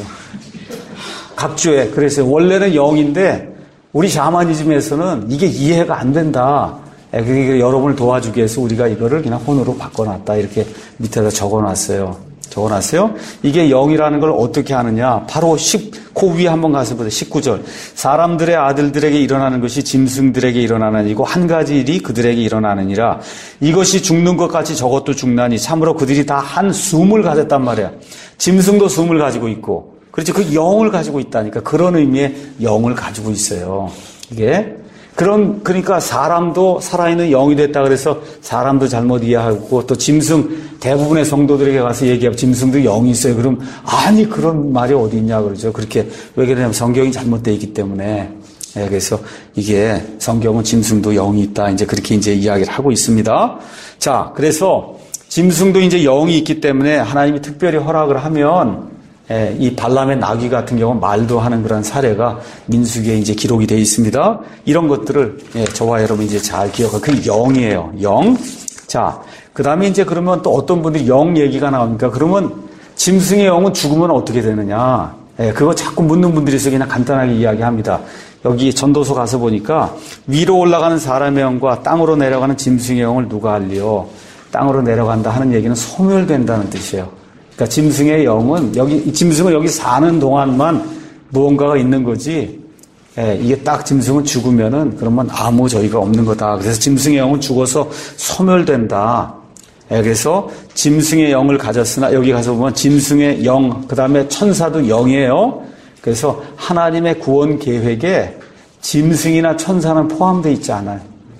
각주에. 그래서 원래는 영인데 우리 샤머니즘에서는 이게 이해가 안 된다. 예, 그러니까 여러분을 도와주기 위해서 우리가 이거를 그냥 혼으로 바꿔놨다. 이렇게 밑에다 적어놨어요. 적어놨어요. 이게 영이라는 걸 어떻게 하느냐. 바로 십, 그 위에 한번 가서 보세요. 십구 절. 사람들의 아들들에게 일어나는 것이 짐승들에게 일어나는 이고 한 가지 일이 그들에게 일어나느니라. 이것이 죽는 것 같이 저것도 죽나니 참으로 그들이 다 한 숨을 가졌단 말이야. 짐승도 숨을 가지고 있고. 그렇죠. 그 영을 가지고 있다니까. 그런 의미의 영을 가지고 있어요. 이게. 그런, 그러니까 사람도 살아있는 영이 됐다 그래서 사람도 잘못 이해하고 또 짐승, 대부분의 성도들에게 가서 얘기하고 짐승도 영이 있어요. 그럼, 아니, 그런 말이 어디 있냐 그러죠. 그렇게, 왜 그러냐면 성경이 잘못되어 있기 때문에. 예, 그래서 이게 성경은 짐승도 영이 있다. 이제 그렇게 이제 이야기를 하고 있습니다. 자, 그래서 짐승도 이제 영이 있기 때문에 하나님이 특별히 허락을 하면 예, 이 발람의 나귀 같은 경우는 말도 하는 그런 사례가 민수기에 이제 기록이 되어 있습니다. 이런 것들을 예, 저와 여러분 이제 잘 기억하고 그 영이에요. 영. 자, 그 다음에 이제 그러면 또 어떤 분들이 영 얘기가 나옵니까? 그러면 짐승의 영은 죽으면 어떻게 되느냐? 예, 그거 자꾸 묻는 분들이 있어서 그냥 간단하게 이야기합니다. 여기 전도서 가서 보니까 위로 올라가는 사람의 영과 땅으로 내려가는 짐승의 영을 누가 알리요? 땅으로 내려간다 하는 얘기는 소멸된다는 뜻이에요. 그러니까 짐승의 영은 여기 짐승은 여기 사는 동안만 무언가가 있는 거지. 예, 이게 딱 짐승은 죽으면은 그러면 아무 저희가 없는 거다. 그래서 짐승의 영은 죽어서 소멸된다. 예, 그래서 짐승의 영을 가졌으나 여기 가서 보면 짐승의 영, 그 다음에 천사도 영이에요. 그래서 하나님의 구원 계획에 짐승이나 천사는 포함되어 있지 않아요.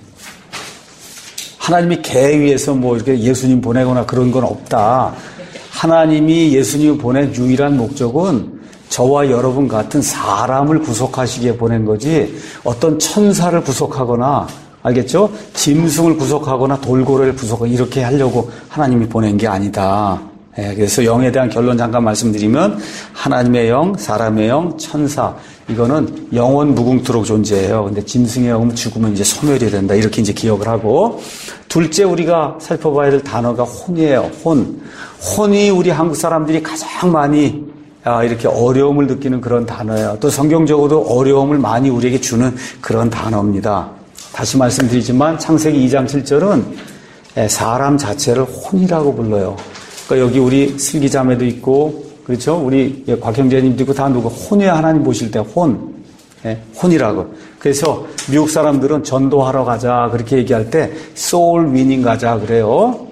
하나님이 개 위에서 뭐 이렇게 예수님 보내거나 그런 건 없다. 하나님이 예수님을 보낸 유일한 목적은 저와 여러분 같은 사람을 구속하시기에 보낸 거지 어떤 천사를 구속하거나 알겠죠? 짐승을 구속하거나 돌고래를 구속하거나 이렇게 하려고 하나님이 보낸 게 아니다. 예, 그래서 영에 대한 결론 잠깐 말씀드리면 하나님의 영, 사람의 영, 천사 이거는 영원 무궁토록 존재해요. 근데 짐승의 영은 죽으면 이제 소멸이 된다. 이렇게 이제 기억을 하고 둘째 우리가 살펴봐야 될 단어가 혼이에요. 혼. 혼이 우리 한국 사람들이 가장 많이 아, 이렇게 어려움을 느끼는 그런 단어예요. 또 성경적으로 어려움을 많이 우리에게 주는 그런 단어입니다. 다시 말씀드리지만 창세기 이 장 칠 절은 사람 자체를 혼이라고 불러요. 그러니까 여기 우리 슬기자매도 있고 그렇죠? 우리 곽형제님도 있고 다 누구 혼의 하나님 보실 때 혼, 예, 혼이라고. 그래서 미국 사람들은 전도하러 가자 그렇게 얘기할 때 소울 위닝 가자 그래요.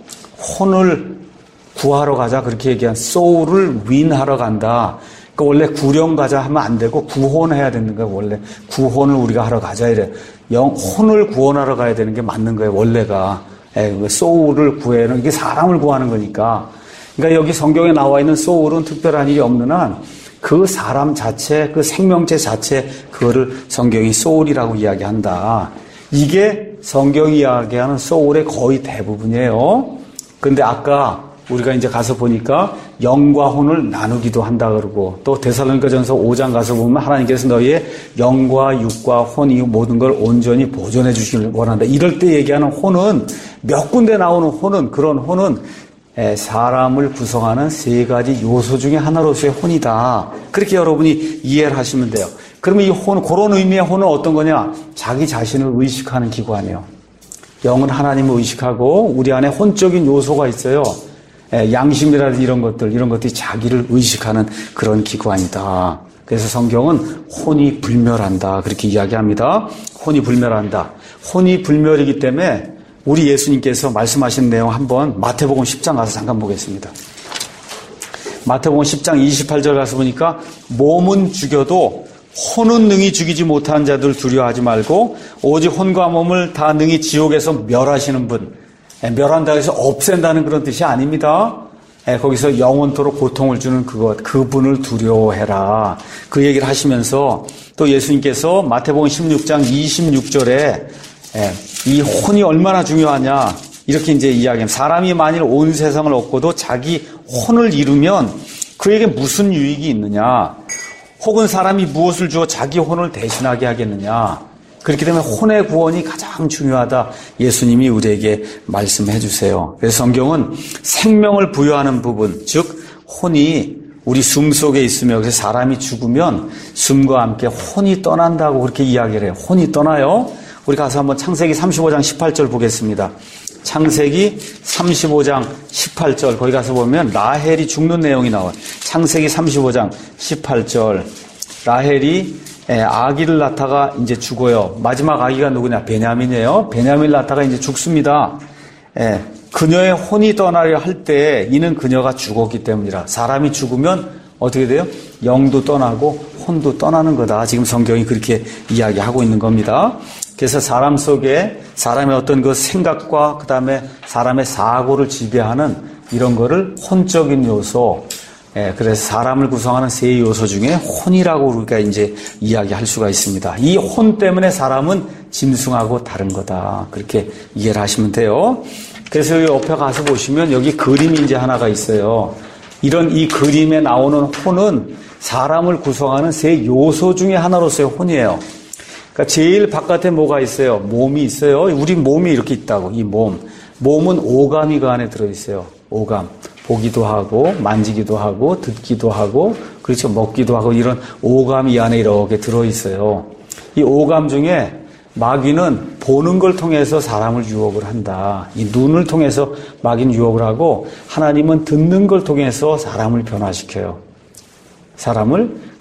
혼을 구하러 가자 그렇게 얘기한 소울을 윈하러 간다. 그러니까 원래 구령 가자 하면 안 되고 구혼해야 되는 거예요. 원래 구혼을 우리가 하러 가자 이래. 영 혼을 구원하러 가야 되는 게 맞는 거예요. 원래가 예, 소울을 구해는 이게 사람을 구하는 거니까. 그러니까 여기 성경에 나와 있는 소울은 특별한 일이 없는 한 그 사람 자체, 그 생명체 자체 그거를 성경이 소울이라고 이야기한다. 이게 성경이 이야기하는 소울의 거의 대부분이에요. 근데 아까 우리가 이제 가서 보니까 영과 혼을 나누기도 한다 그러고 또 데살로니가전서 오 장 가서 보면 하나님께서 너희의 영과 육과 혼 이 모든 걸 온전히 보존해 주시길 원한다. 이럴 때 얘기하는 혼은 몇 군데 나오는 혼은 그런 혼은 사람을 구성하는 세 가지 요소 중에 하나로서의 혼이다. 그렇게 여러분이 이해를 하시면 돼요. 그러면 이 혼, 그런 의미의 혼은 어떤 거냐? 자기 자신을 의식하는 기관이에요. 영은 하나님을 의식하고 우리 안에 혼적인 요소가 있어요. 양심이라든지 이런 것들, 이런 것들이 자기를 의식하는 그런 기관이다. 그래서 성경은 혼이 불멸한다. 그렇게 이야기합니다. 혼이 불멸한다. 혼이 불멸이기 때문에 우리 예수님께서 말씀하신 내용 한번 마태복음 십 장 가서 잠깐 보겠습니다. 마태복음 십 장 이십팔 절 가서 보니까 몸은 죽여도 혼은 능히 죽이지 못한 자들 두려워하지 말고 오직 혼과 몸을 다 능히 지옥에서 멸하시는 분. 멸한다 해서 없앤다는 그런 뜻이 아닙니다. 거기서 영원토록 고통을 주는 그것, 그분을 두려워해라. 그 얘기를 하시면서 또 예수님께서 마태복음 십육 장 이십육 절에 이 혼이 얼마나 중요하냐 이렇게 이제 이야기합니다. 사람이 만일 온 세상을 얻고도 자기 혼을 잃으면 그에게 무슨 유익이 있느냐? 혹은 사람이 무엇을 주어 자기 혼을 대신하게 하겠느냐? 그렇기 때문에 혼의 구원이 가장 중요하다. 예수님이 우리에게 말씀해 주세요. 그래서 성경은 생명을 부여하는 부분, 즉 혼이 우리 숨 속에 있으며 그래서 사람이 죽으면 숨과 함께 혼이 떠난다고 그렇게 이야기를 해요. 혼이 떠나요. 우리 가서 한번 창세기 삼십오 장 십팔 절 보겠습니다. 창세기 삼십오 장 십팔 절 거기 가서 보면 라헬이 죽는 내용이 나와요. 창세기 삼십오 장 십팔 절 라헬이 아기를 낳다가 이제 죽어요. 마지막 아기가 누구냐? 베냐민이에요. 베냐민을 낳다가 이제 죽습니다. 그녀의 혼이 떠나려 할 때 이는 그녀가 죽었기 때문이라. 사람이 죽으면 어떻게 돼요? 영도 떠나고 혼도 떠나는 거다. 지금 성경이 그렇게 이야기하고 있는 겁니다. 그래서 사람 속에 사람의 어떤 그 생각과 그 다음에 사람의 사고를 지배하는 이런 거를 혼적인 요소, 예, 그래서 사람을 구성하는 세 요소 중에 혼이라고 우리가 이제 이야기할 수가 있습니다. 이 혼 때문에 사람은 짐승하고 다른 거다. 그렇게 이해를 하시면 돼요. 그래서 여기 옆에 가서 보시면 여기 그림이 이제 하나가 있어요. 이런 이 그림에 나오는 혼은 사람을 구성하는 세 요소 중에 하나로서의 혼이에요. 그러니까 제일 바깥에 뭐가 있어요? 몸이 있어요. 우리 몸이 이렇게 있다고. 이 몸. 몸은 오감이 그 안에 들어있어요. 오감. 보기도 하고 만지기도 하고 듣기도 하고 그렇죠. 먹기도 하고 이런 오감이 이 안에 이렇게 들어있어요. 이 오감 중에 마귀는 보는 걸 통해서 사람을 유혹을 한다. 이 눈을 통해서 마귀는 유혹을 하고 하나님은 듣는 걸 통해서 사람을 변화시켜요. 사람을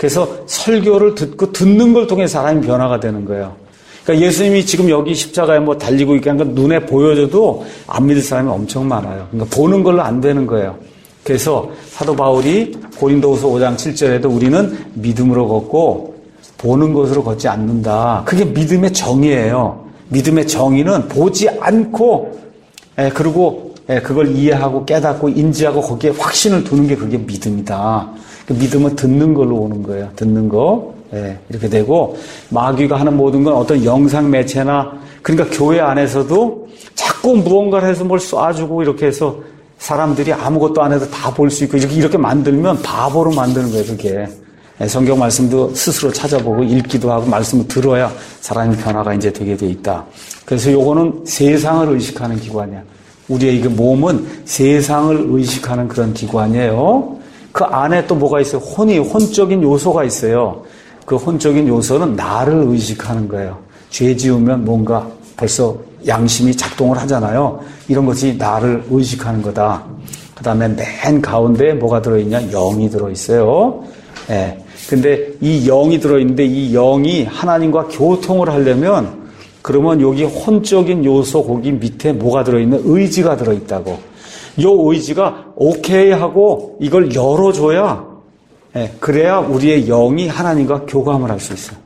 그래서 설교를 듣고 듣는 걸 통해 사람이 변화가 되는 거예요. 그러니까 예수님이 지금 여기 십자가에 뭐 달리고 있게 한 건 눈에 보여줘도 안 믿을 사람이 엄청 많아요. 그러니까 보는 걸로 안 되는 거예요. 그래서 사도 바울이 고린도후서 오 장 칠 절에도 우리는 믿음으로 걷고 보는 것으로 걷지 않는다. 그게 믿음의 정의예요. 믿음의 정의는 보지 않고, 예, 그리고 예, 그걸 이해하고 깨닫고 인지하고 거기에 확신을 두는 게 그게 믿음이다. 그 믿음은 듣는 걸로 오는 거예요. 듣는 거. 예, 이렇게 되고, 마귀가 하는 모든 건 어떤 영상 매체나, 그러니까 교회 안에서도 자꾸 무언가를 해서 뭘 쏴주고 이렇게 해서 사람들이 아무것도 안 해도 다 볼 수 있고 이렇게, 이렇게 만들면 바보로 만드는 거예요, 그게. 예, 성경 말씀도 스스로 찾아보고 읽기도 하고 말씀을 들어야 사람의 변화가 이제 되게 돼 있다. 그래서 요거는 세상을 의식하는 기관이야. 우리의 이 몸은 세상을 의식하는 그런 기관이에요. 그 안에 또 뭐가 있어요? 혼이, 혼적인 요소가 있어요. 그 혼적인 요소는 나를 의식하는 거예요. 죄 지으면 뭔가 벌써 양심이 작동을 하잖아요. 이런 것이 나를 의식하는 거다. 그 다음에 맨 가운데 뭐가 들어있냐? 영이 들어있어요. 예. 근데 이 영이 들어있는데 이 영이 하나님과 교통을 하려면 그러면 여기 혼적인 요소 거기 밑에 뭐가 들어있는? 의지가 들어있다고. 요 의지가 오케이 하고 이걸 열어줘야, 예, 그래야 우리의 영이 하나님과 교감을 할 수 있어요.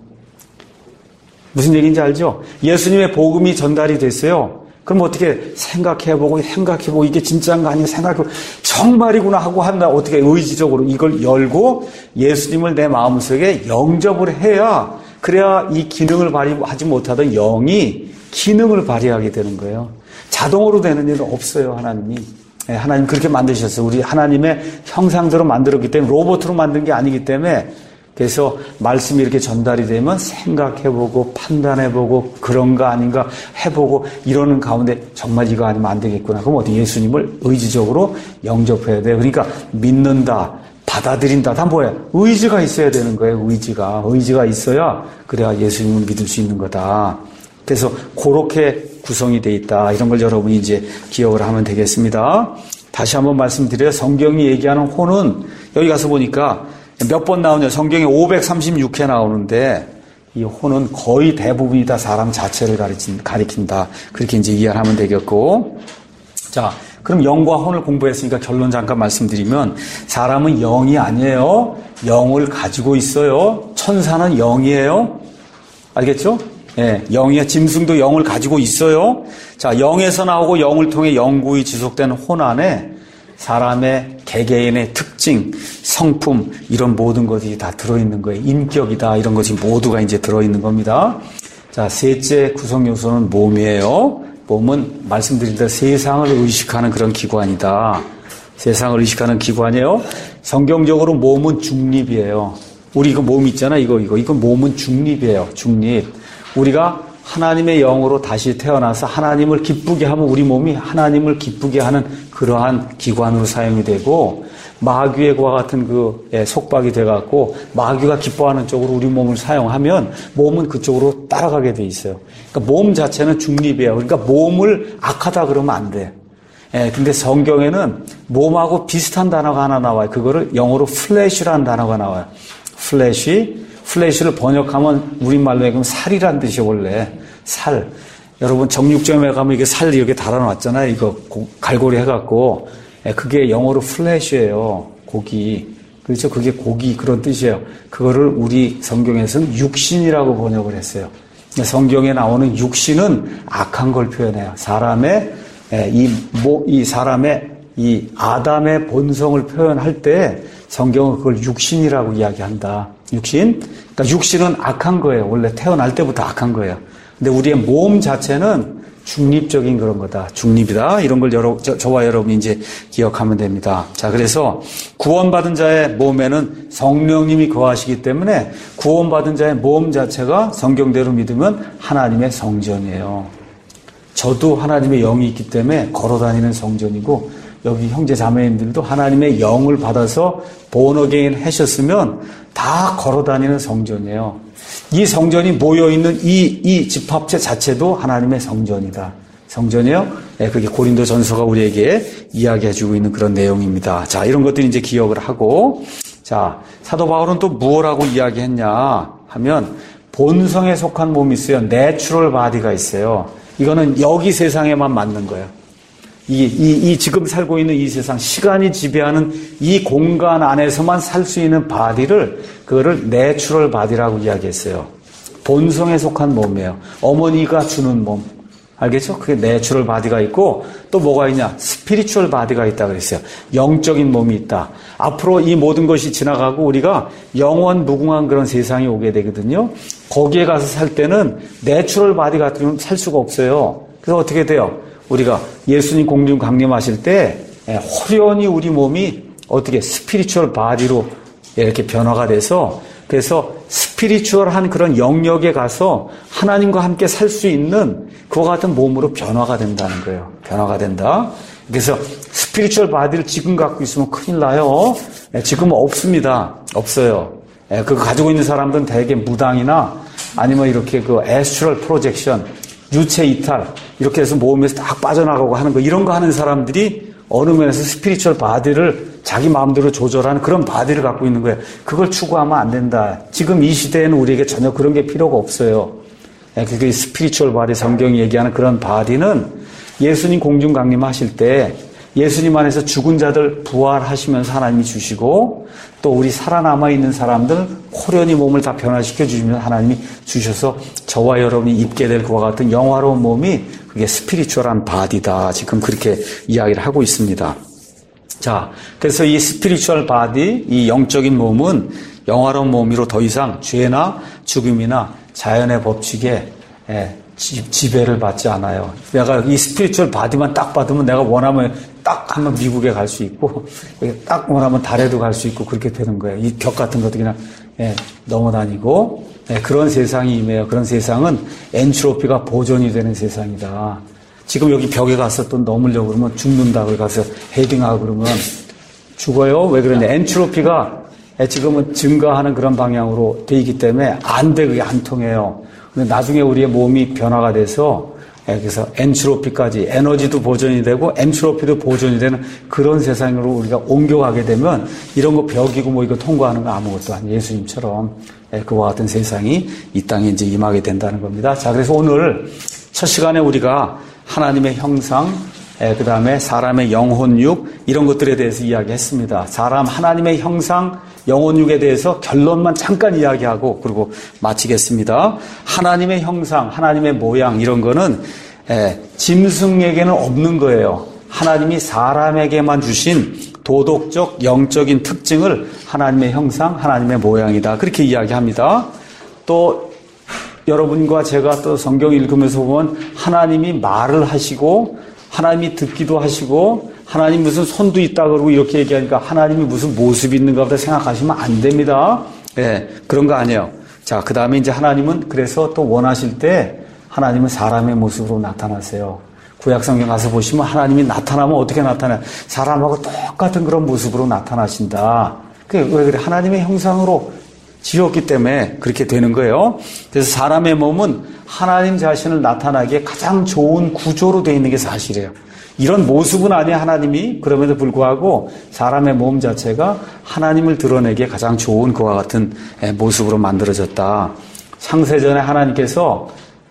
무슨 얘기인지 알죠? 예수님의 복음이 전달이 됐어요. 그럼 어떻게 생각해보고 생각해보고 이게 진짜인가 아니면 생각해보고 정말이구나 하고 한다. 어떻게 의지적으로 이걸 열고 예수님을 내 마음속에 영접을 해야, 그래야 이 기능을 발휘하지 못하던 영이 기능을 발휘하게 되는 거예요. 자동으로 되는 일은 없어요, 하나님이. 네, 하나님 그렇게 만드셨어요. 우리 하나님의 형상대로 만들었기 때문에, 로봇으로 만든 게 아니기 때문에. 그래서 말씀이 이렇게 전달이 되면 생각해보고 판단해보고 그런가 아닌가 해보고 이러는 가운데 정말 이거 아니면 안 되겠구나. 그럼 어디 예수님을 의지적으로 영접해야 돼요. 그러니까 믿는다, 받아들인다, 다 뭐예요? 의지가 있어야 되는 거예요. 의지가. 의지가 있어야 그래야 예수님을 믿을 수 있는 거다. 그래서 그렇게 구성이 돼 있다. 이런 걸 여러분이 이제 기억을 하면 되겠습니다. 다시 한번 말씀드려요. 성경이 얘기하는 혼은 여기 가서 보니까 몇 번 나오냐. 성경에 오백삼십육 회 나오는데 이 혼은 거의 대부분이 다 사람 자체를 가리킨, 가리킨다. 그렇게 이제 이해를 하면 되겠고. 자, 그럼 영과 혼을 공부했으니까 결론 잠깐 말씀드리면 사람은 영이 아니에요. 영을 가지고 있어요. 천사는 영이에요. 알겠죠? 예, 영이야. 짐승도 영을 가지고 있어요. 자, 영에서 나오고 영을 통해 영구히 지속되는 혼 안에 사람의 개개인의 특징, 성품, 이런 모든 것이 다 들어있는 거예요. 인격이다, 이런 것이 모두가 이제 들어있는 겁니다. 자, 셋째 구성 요소는 몸이에요. 몸은 말씀드린 대로 세상을 의식하는 그런 기관이다. 세상을 의식하는 기관이에요. 성경적으로 몸은 중립이에요. 우리 이거 몸 있잖아, 이거, 이거. 이거 몸은 중립이에요. 중립. 우리가 하나님의 영으로 다시 태어나서 하나님을 기쁘게 하면 우리 몸이 하나님을 기쁘게 하는 그러한 기관으로 사용이 되고, 마귀의 과 같은 그 속박이 돼갖고 마귀가 기뻐하는 쪽으로 우리 몸을 사용하면 몸은 그쪽으로 따라가게 돼 있어요. 그러니까 몸 자체는 중립이에요. 그러니까 몸을 악하다 그러면 안 돼. 예, 근데 성경에는 몸하고 비슷한 단어가 하나 나와요. 그거를 영어로 플래시라는 단어가 나와요. 플래시. 플래시를 번역하면 우리말로 얘기하면 살이란 뜻이 원래. 살. 여러분 정육점에 가면 이게 살 이렇게 달아놨잖아요. 이거 갈고리 해갖고. 그게 영어로 플래시예요. 고기. 그렇죠? 그게 고기 그런 뜻이에요. 그거를 우리 성경에서는 육신이라고 번역을 했어요. 성경에 나오는 육신은 악한 걸 표현해요. 사람의 이, 뭐, 이 사람의 이 아담의 본성을 표현할 때 성경은 그걸 육신이라고 이야기한다. 육신. 그러니까 육신은 악한 거예요. 원래 태어날 때부터 악한 거예요. 근데 우리의 몸 자체는 중립적인 그런 거다. 중립이다. 이런 걸 여러, 저, 저와 여러분이 이제 기억하면 됩니다. 자, 그래서 구원받은 자의 몸에는 성령님이 거하시기 때문에 구원받은 자의 몸 자체가 성경대로 믿으면 하나님의 성전이에요. 저도 하나님의 영이 있기 때문에 걸어다니는 성전이고, 여기 형제 자매님들도 하나님의 영을 받아서 본어게인 하셨으면 다 걸어다니는 성전이에요. 이 성전이 모여있는 이, 이 집합체 자체도 하나님의 성전이다. 성전이요? 네, 그게 고린도 전서가 우리에게 이야기해주고 있는 그런 내용입니다. 자, 이런 것들이 이제 기억을 하고, 자, 사도 바울은 또 무엇라고 이야기했냐 하면 본성에 속한 몸이 있어요. 내추럴 바디가 있어요. 이거는 여기 세상에만 맞는 거예요. 이, 이, 이 지금 살고 있는 이 세상, 시간이 지배하는 이 공간 안에서만 살 수 있는 바디를, 그거를 내추럴 바디라고 이야기했어요. 본성에 속한 몸이에요. 어머니가 주는 몸. 알겠죠? 그게 내추럴 바디가 있고, 또 뭐가 있냐? 스피리추얼 바디가 있다 그랬어요. 영적인 몸이 있다. 앞으로 이 모든 것이 지나가고 우리가 영원 무궁한 그런 세상이 오게 되거든요. 거기에 가서 살 때는 내추럴 바디 같으면 살 수가 없어요. 그래서 어떻게 돼요? 우리가 예수님 공중 강림하실 때 호련히 우리 몸이 어떻게 스피리추얼 바디로 이렇게 변화가 돼서, 그래서 스피리추얼한 그런 영역에 가서 하나님과 함께 살 수 있는 그와 같은 몸으로 변화가 된다는 거예요. 변화가 된다. 그래서 스피리추얼 바디를 지금 갖고 있으면 큰일 나요. 지금은 없습니다. 없어요. 그거 가지고 있는 사람들은 대개 무당이나 아니면 이렇게 그 에스트럴 프로젝션, 유체 이탈, 이렇게 해서 몸에서 딱 빠져나가고 하는 거, 이런 거 하는 사람들이 어느 면에서 스피리추얼 바디를 자기 마음대로 조절하는 그런 바디를 갖고 있는 거예요. 그걸 추구하면 안 된다. 지금 이 시대에는 우리에게 전혀 그런 게 필요가 없어요. 그게 스피리추얼 바디, 성경이 얘기하는 그런 바디는 예수님 공중 강림하실 때 예수님 안에서 죽은 자들 부활하시면서 하나님이 주시고, 또 우리 살아남아 있는 사람들 호련히 몸을 다 변화시켜 주시면서 하나님이 주셔서 저와 여러분이 입게 될 그와 같은 영화로운 몸이, 그게 스피리추얼한 바디다. 지금 그렇게 이야기를 하고 있습니다. 자, 그래서 이 스피리추얼 바디, 이 영적인 몸은 영화로운 몸으로 더 이상 죄나 죽음이나 자연의 법칙에 지배를 받지 않아요. 내가 이 스피리추얼 바디만 딱 받으면 내가 원하면 딱 한번 미국에 갈 수 있고, 딱 원하면 달에도 갈 수 있고, 그렇게 되는 거예요. 이 벽 같은 것도 그냥 예, 넘어다니고, 예, 그런 세상이 임해요. 그런 세상은 엔트로피가 보존이 되는 세상이다. 지금 여기 벽에 가서 또 넘으려고 그러면 죽는다. 그래 가서 헤딩하고 그러면 죽어요. 왜 그러냐? 엔트로피가 지금은 증가하는 그런 방향으로 돼 있기 때문에 안 돼. 그게 안 통해요. 근데 나중에 우리의 몸이 변화가 돼서, 그래서 엔트로피까지, 에너지도 보존이 되고 엔트로피도 보존이 되는 그런 세상으로 우리가 옮겨가게 되면, 이런 거 벽이고 뭐 이거 통과하는 거 아무것도 아니에요. 예수님처럼 그와 같은 세상이 이 땅에 이제 임하게 된다는 겁니다. 자, 그래서 오늘 첫 시간에 우리가 하나님의 형상, 그 다음에 사람의 영혼육, 이런 것들에 대해서 이야기했습니다. 사람, 하나님의 형상, 영혼육에 대해서 결론만 잠깐 이야기하고 그리고 마치겠습니다. 하나님의 형상, 하나님의 모양, 이런 거는 에, 짐승에게는 없는 거예요. 하나님이 사람에게만 주신 도덕적, 영적인 특징을 하나님의 형상, 하나님의 모양이다. 그렇게 이야기합니다. 또 여러분과 제가 또 성경 읽으면서 보면 하나님이 말을 하시고, 하나님이 듣기도 하시고, 하나님 무슨 손도 있다 그러고 이렇게 얘기하니까 하나님이 무슨 모습이 있는가 보다 생각하시면 안 됩니다. 예, 그런 거 아니에요. 자, 그 다음에 이제 하나님은 그래서 또 원하실 때 하나님은 사람의 모습으로 나타나세요. 구약 성경 가서 보시면 하나님이 나타나면 어떻게 나타나요? 사람하고 똑같은 그런 모습으로 나타나신다. 그게 왜 그래? 하나님의 형상으로 지었기 때문에 그렇게 되는 거예요. 그래서 사람의 몸은 하나님 자신을 나타나기에 가장 좋은 구조로 되어 있는 게 사실이에요. 이런 모습은 아니야, 하나님이. 그럼에도 불구하고 사람의 몸 자체가 하나님을 드러내기에 가장 좋은 그와 같은 모습으로 만들어졌다. 창세전에 하나님께서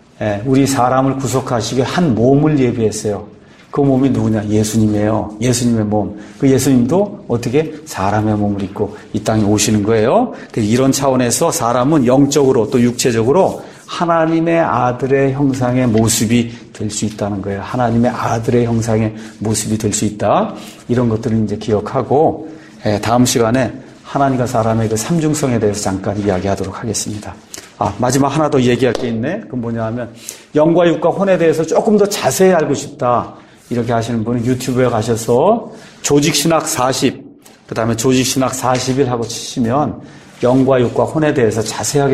우리 사람을 구속하시기 위해 한 몸을 예비했어요. 그 몸이 누구냐? 예수님이에요. 예수님의 몸. 그 예수님도 어떻게 사람의 몸을 입고 이 땅에 오시는 거예요. 이런 차원에서 사람은 영적으로 또 육체적으로 하나님의 아들의 형상의 모습이 될 수 있다는 거예요. 하나님의 아들의 형상의 모습이 될 수 있다. 이런 것들을 이제 기억하고, 다음 시간에 하나님과 사람의 그 삼중성에 대해서 잠깐 이야기하도록 하겠습니다. 아, 마지막 하나 더 얘기할 게 있네. 그건 뭐냐 하면, 영과 육과 혼에 대해서 조금 더 자세히 알고 싶다. 이렇게 하시는 분은 유튜브에 가셔서 조직신학 사십, 그 다음에 조직신학 사십 일 하고 치시면 영과 육과 혼에 대해서 자세하게